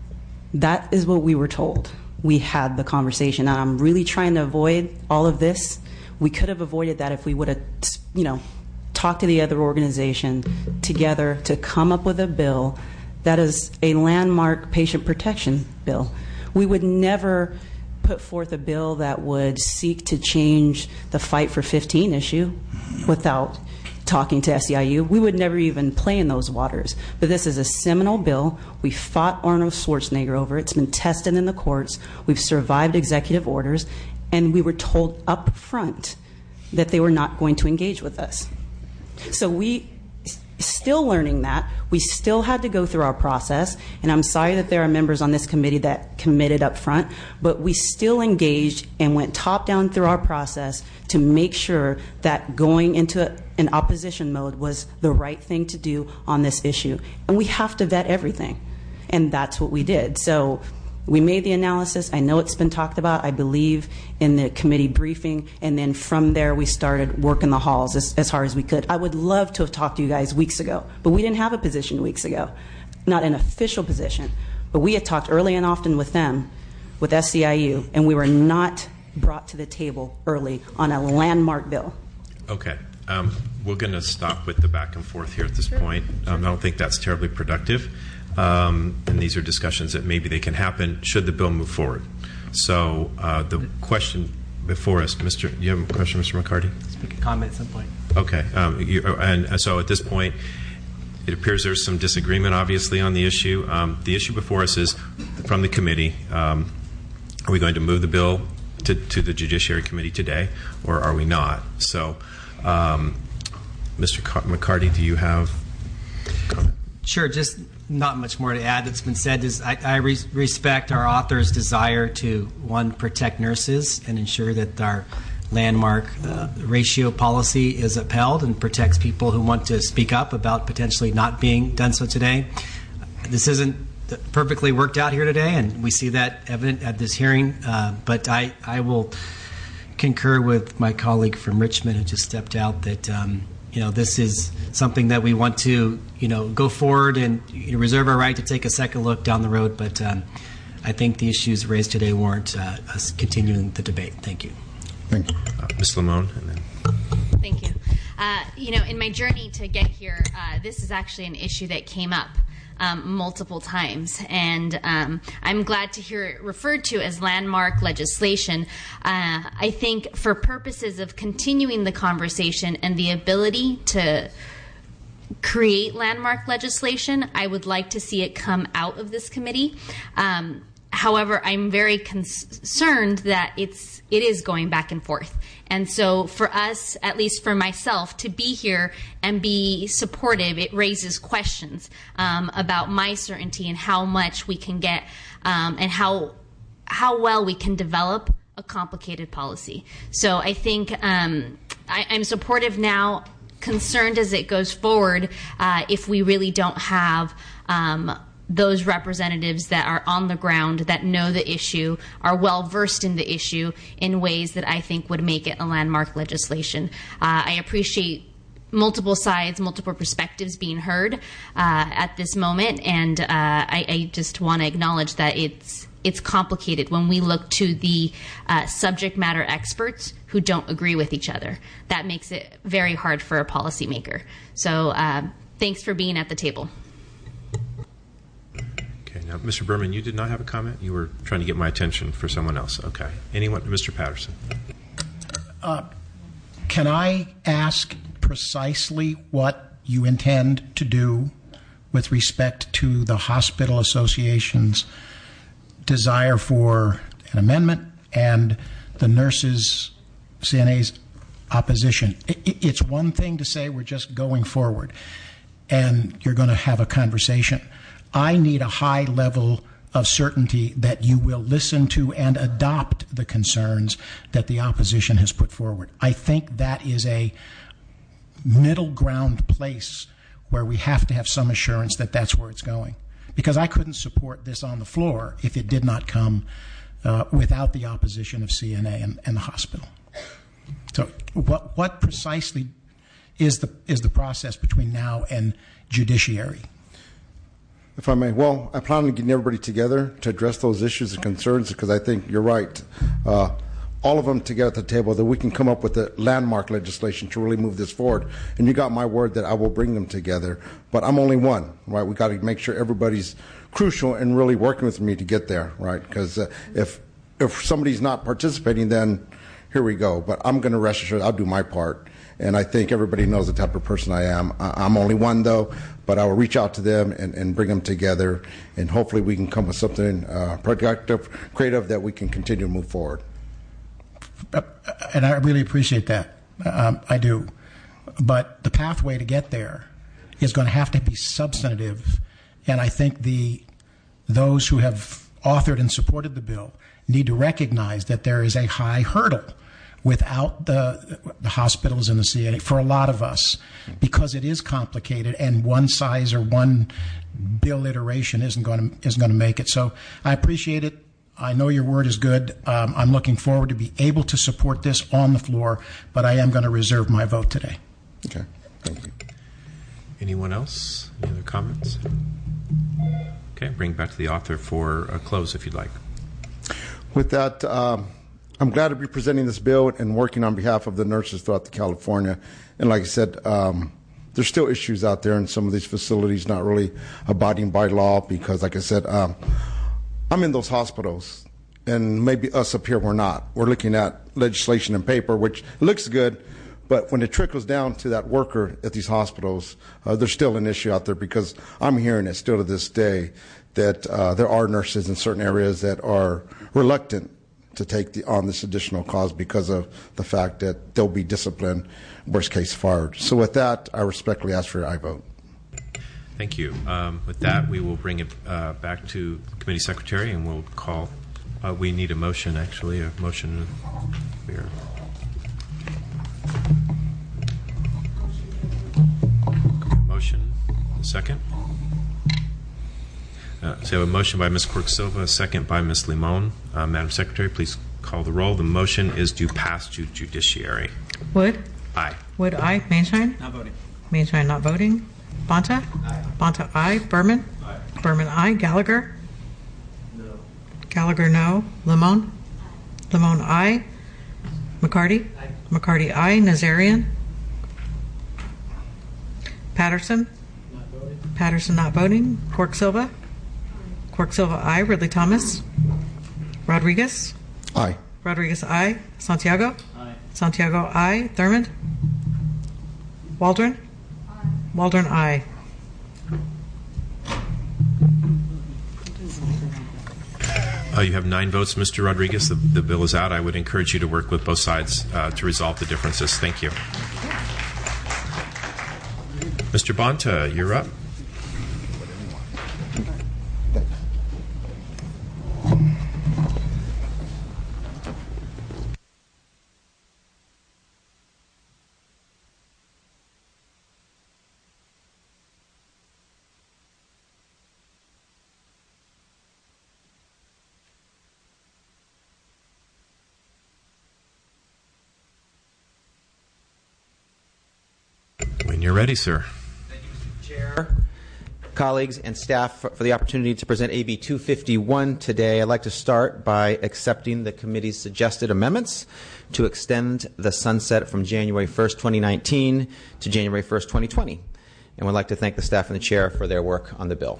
That is what we were told. We had the conversation, and I'm really trying to avoid all of this. We could have avoided that if we would have, talked to the other organization together to come up with a bill that is a landmark patient protection bill. We would never put forth a bill that would seek to change the Fight for 15 issue without talking to SEIU. We would never even play in those waters. But this is a seminal bill. We fought Arnold Schwarzenegger over it. It's been tested in the courts. We've survived executive orders. And we were told up front that they were not going to engage with us. So we still learning that. We still had to go through our process. And I'm sorry that there are members on this committee that committed up front. But we still engaged and went top down through our process to make sure that going into an opposition mode was the right thing to do on this issue. And we have to vet everything. And that's what we did. So we made the analysis. I know it's been talked about, I believe, in the committee briefing. And then from there, we started working the halls as hard as we could. I would love to have talked to you guys weeks ago, but we didn't have a position weeks ago, not an official position. But we had talked early and often with them, with SEIU, and we were not brought to the table early on a landmark bill. Okay. We're going to stop with the back and forth here at this point. I don't think that's terribly productive. And these are discussions that maybe they can happen should the bill move forward. So the question before us, do you have a question, Mr. McCarty? Speak a comment at some point. Okay. And so at this point, it appears there's some disagreement, obviously, on the issue. The issue before us is from the committee. Are we going to move the bill to the Judiciary Committee today, or are we not? So, Mr. McCarty, do you have a comment? Sure. Just not much more to add that's been said. I respect our author's desire to, one, protect nurses and ensure that our landmark ratio policy is upheld and protects people who want to speak up about potentially not being done so today. This isn't perfectly worked out here today, and we see that evident at this hearing, but I will concur with my colleague from Richmond who just stepped out that this is something that we want to go forward and reserve our right to take a second look down the road, but I think the issues raised today warrant us continuing the debate. Thank you. Thank you. Ms. Limon. And then. Thank you. In my journey to get here, this is actually an issue that came up multiple times, and I'm glad to hear it referred to as landmark legislation. I think for purposes of continuing the conversation and the ability to create landmark legislation, I would like to see it come out of this committee. However, I'm very concerned that it is going back and forth. And so for us, at least for myself, to be here and be supportive, it raises questions about my certainty and how much we can get and how how well we can develop a complicated policy. So I think I'm supportive now, concerned as it goes forward if we really don't have those representatives that are on the ground, that know the issue, are well versed in the issue in ways that I think would make it a landmark legislation. I appreciate multiple sides, multiple perspectives being heard at this moment, and I just want to acknowledge that it's complicated when we look to the subject matter experts who don't agree with each other. That makes it very hard for a policymaker. So thanks for being at the table. Okay, now, Mr. Berman, you did not have a comment? You were trying to get my attention for someone else. Okay. Anyone? Mr. Patterson. Can I ask precisely what you intend to do with respect to the Hospital Association's desire for an amendment and the nurses, CNA's opposition? It's one thing to say we're just going forward and you're going to have a conversation. I need a high level of certainty that you will listen to and adopt the concerns that the opposition has put forward. I think that is a middle ground place where we have to have some assurance that that's where it's going. Because I couldn't support this on the floor if it did not come without the opposition of CNA and the hospital. So what precisely is the process between now and judiciary? If I may, well, I plan on getting everybody together to address those issues and concerns because I think you're right. All of them together at the table, that we can come up with a landmark legislation to really move this forward. And you got my word that I will bring them together. But I'm only one, right? We got to make sure everybody's crucial and really working with me to get there, right? Because if somebody's not participating, then here we go. But I'm going to rest assured I'll do my part. And I think everybody knows the type of person I am. I'm only one, though, but I will reach out to them and bring them together. And hopefully we can come with something productive, creative, that we can continue to move forward. And I really appreciate that. I do. But the pathway to get there is going to have to be substantive. And I think those who have authored and supported the bill need to recognize that there is a high hurdle without the hospitals and the CNA for a lot of us, because it is complicated and one size or one bill iteration isn't going to make it. So I appreciate it. I know your word is good. I'm looking forward to be able to support this on the floor, but I am going to reserve my vote today. Okay. Thank you. Anyone else? Any other comments? Okay, bring back to the author for a close if you'd like. With that, I'm glad to be presenting this bill and working on behalf of the nurses throughout the California. And like I said, there's still issues out there in some of these facilities not really abiding by law because, like I said, I'm in those hospitals, and maybe us up here we're not. We're looking at legislation and paper, which looks good, but when it trickles down to that worker at these hospitals, there's still an issue out there because I'm hearing it still to this day that there are nurses in certain areas that are reluctant to take on this additional cause because of the fact that they'll be disciplined, worst case fired. So with that, I respectfully ask for your aye vote. Thank you. With that, we will bring it back to the committee secretary, and we'll call. We need a motion, actually, a motion. Motion. A second. So we have a motion by Ms. Quirk-Silva, a second by Ms. Limon. Madam Secretary, please call the roll. The motion is to pass to judiciary. Wood? Aye. Wood, aye. Mainshine? Not voting. Mainshine, not voting. Bonta? Aye. Bonta, aye. Berman? Aye. Berman, aye. Gallagher? No. Gallagher, no. Limon? Limon, aye. McCarty? Aye. McCarty, aye. Nazarian? Patterson? Not voting. Patterson, not voting. Quirk-Silva? Quirk-Silva, aye. Ridley Thomas? Rodriguez? Aye. Rodriguez, aye. Santiago? Aye. Santiago, aye. Thurmond? Waldron? Aye. Waldron, aye. You have 9 votes, Mr. Rodriguez. The bill is out. I would encourage you to work with both sides to resolve the differences. Thank you. Mr. Bonta, you're up. When you're ready, sir. Chair, colleagues, and staff for the opportunity to present AB 251 today. I'd like to start by accepting the committee's suggested amendments to extend the sunset from January 1st, 2019 to January 1st, 2020. And would like to thank the staff and the chair for their work on the bill.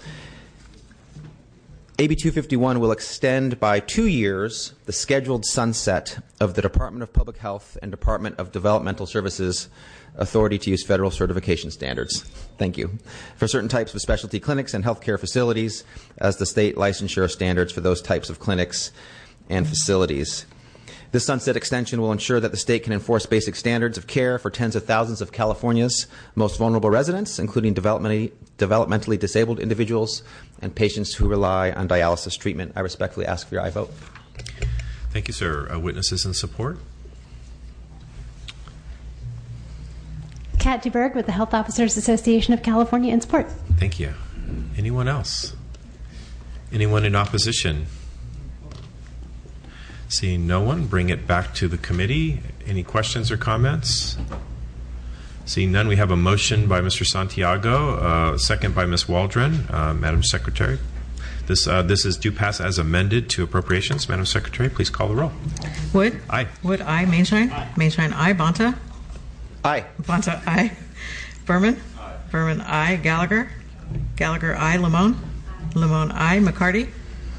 AB 251 will extend by 2 years the scheduled sunset of the Department of Public Health and Department of Developmental Services authority to use federal certification standards. Thank you. For certain types of specialty clinics and healthcare facilities as the state licensure standards for those types of clinics and facilities. This sunset extension will ensure that the state can enforce basic standards of care for tens of thousands of California's most vulnerable residents, including developmentally disabled individuals and patients who rely on dialysis treatment. I respectfully ask for your aye vote. Thank you, sir. Witnesses in support? Kat DeBerg with the Health Officers Association of California in support. Thank you. Anyone else? Anyone in opposition? Seeing no one, bring it back to the committee. Any questions or comments? Seeing none, we have a motion by Mr. Santiago, second by Ms. Waldron. Madam Secretary, this is due pass as amended to appropriations. Madam Secretary, please call the roll. Wood? Aye. Wood, aye. Mainshine? Aye. Mainshine, aye. Bonta? Aye. Bonta, aye. Berman? Aye. Berman, aye. Gallagher? Gallagher, aye. Limon? Limon, aye. McCarty?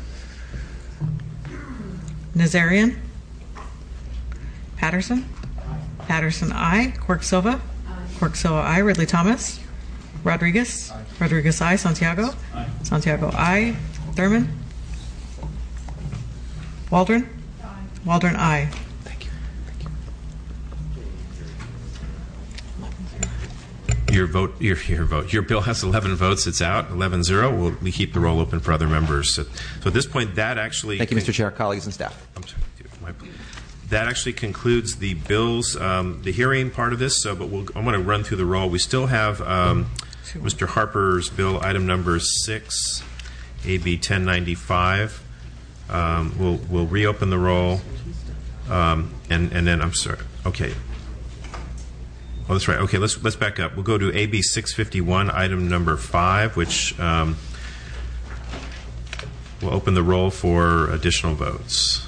Nazarian? Patterson? Patterson, aye. Quirk Silva? Quirk Silva, aye. Ridley Thomas? Rodriguez? Rodriguez, aye. Santiago? Santiago, aye. Thurman? Waldron? Waldron, aye. Your bill has 11 votes. It's out. 11-0. We keep the roll open for other members. So at this point, that actually... Thank you, Mr. Chair, colleagues, and staff. I'm sorry. That actually concludes the bills, the hearing part of this. I'm going to run through the roll. We still have Mr. Harper's bill, item number 6, AB 1095. We'll reopen the roll, and then I'm sorry. Okay. Oh, that's right. Okay, let's back up. We'll go to AB 651, item number 5, which will open the roll for additional votes.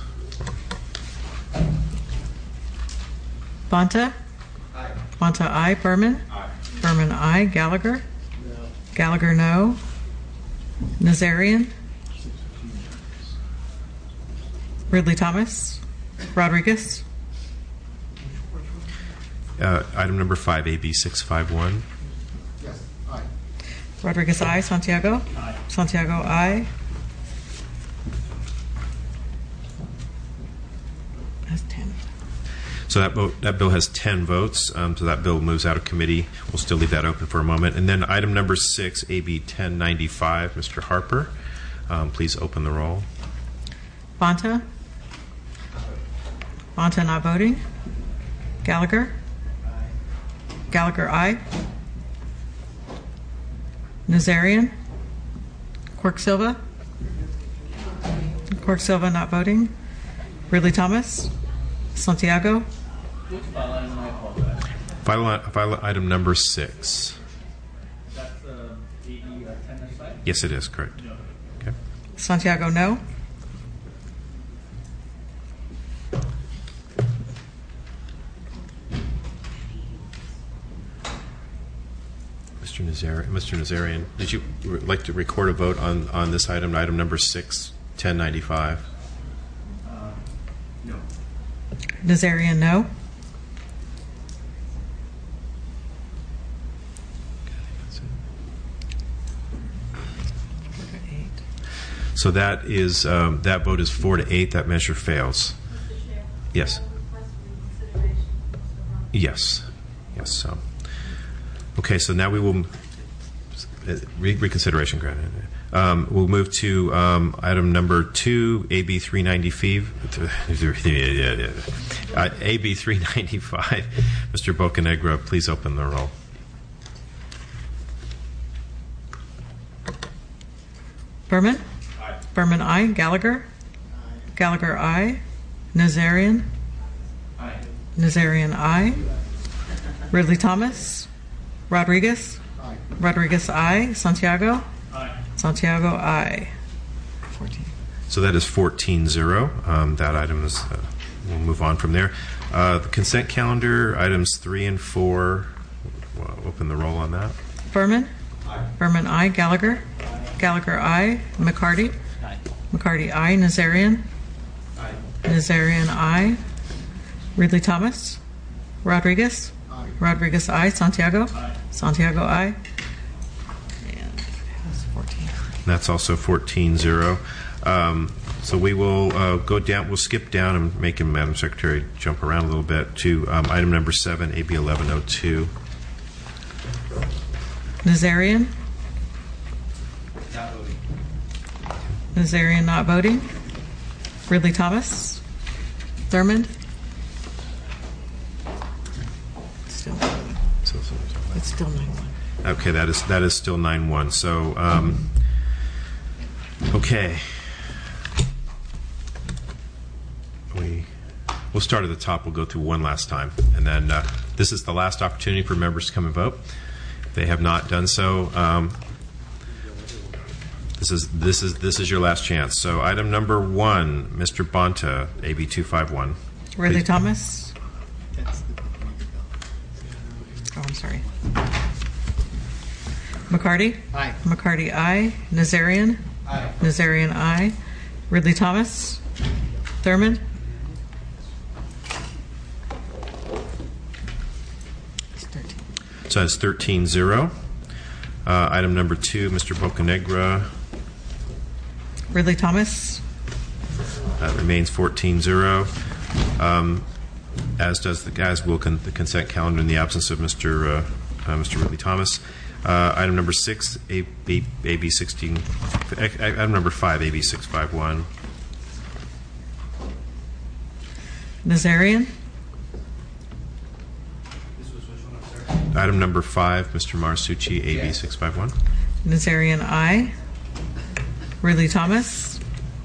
Bonta? Aye. Bonta, aye. Berman? Aye. Berman, aye. Gallagher? No. Gallagher, no. Nazarian? Ridley Thomas? Rodriguez? Item number 5, AB 651. Yes, aye. Rodriguez, aye. Santiago? Aye. Santiago, aye. That's 10. So that bill has 10 votes. So that bill moves out of committee. We'll still leave that open for a moment. And then item number 6, AB 1095. Mr. Harper, please open the roll. Bonta? Bonta not voting. Gallagher? Gallagher, aye. Nazarian? Quirk Silva? Quirk Silva not voting. Ridley Thomas? Santiago? Final item number 6. That's AB 1095? Yes, it is, correct. No. Okay. Santiago, no. Mr. Nazarian, did you like to record a vote on this item number 6, 1095? No. Nazarian, no. So that is that vote is 4-8. That measure fails. Yes. Yes. Yes. So. Okay, so now we will reconsideration granted. We'll move to item number 2, AB 395. AB 395. Mr. Bocanegra, please open the roll. Berman? Aye. Berman, aye. Gallagher? Aye. Gallagher, aye. Nazarian? Aye. Nazarian, aye. Ridley Thomas? Rodriguez? Aye. Rodriguez, aye. Santiago? Aye. Santiago, aye. 14. So that is 14-0. That item is, we'll move on from there. The consent calendar, items 3 and 4. We'll open the roll on that. Furman? Aye. Furman, aye. Gallagher? Gallagher, aye. McCarty? Aye. McCarty, aye. Nazarian? Aye. Nazarian, aye. Ridley Thomas? Rodriguez? Aye. Rodriguez, aye. Santiago? Aye. Santiago, aye. And that's 14. That's also 14-0. So we will go down. We'll skip down and make him, Madam Secretary, jump around a little bit to item number 7, AB 1102. Nazarian? Not voting. Nazarian not voting. Ridley Thomas? Thurmond? Still 9-1. It's still 9-1. Okay, that is still 9-1. So, okay. We'll start at the top. We'll go through one last time, and then this is the last opportunity for members to come and vote. If they have not done so, this is your last chance. So, item number 1, Mr. Bonta, AB 251. Ridley Please. Thomas? Oh, I'm sorry. McCarty? Aye. McCarty, aye. Nazarian? Aye. Nazarian, aye. Ridley Thomas? Thurmond? So that's 13-0. Item number 2, Mr. Bocanegra. Ridley Thomas? That remains 14-0. As will the consent calendar in the absence of Mr. Ridley Thomas. Item number 6, AB 16. Item number 5, AB 651. Nazarian? Item number 5, Mr. Marsucci, AB 651. Nazarian, aye. Ridley Thomas?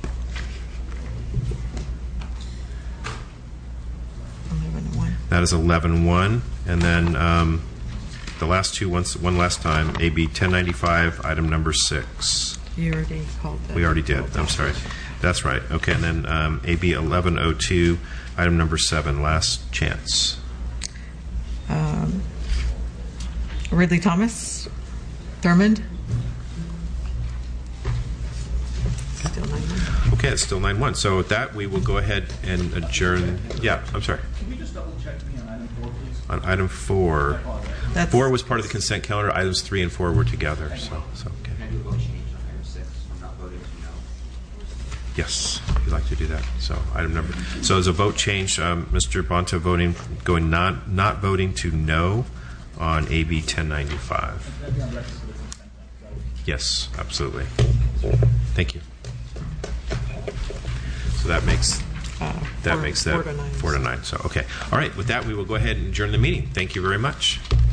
11-1. That is 11-1. And then the last two, one last time, AB 1095, item number 6. You already called that. We already did. I'm sorry. That's right. Okay, and then AB 1102, item number 7, last chance. Ridley Thomas? Thurmond? Still 9-1. Okay, it's still 9-1. So with that, we will go ahead and adjourn. Yeah, I'm sorry. Can we just double check me on item 4, please? On item 4. That's 4 was part of the consent calendar. Items 3 and 4 were together. So okay. Can I do a vote change on item 6? I'm not voting to no. Yes, if you'd like to do that. So item number. So as a vote change, Mr. Bonta going not voting to no on AB 1095. Yes, absolutely. Thank you. So that makes that 4 to 9. 4 to 9. So okay. All right. With that, we will go ahead and adjourn the meeting. Thank you very much.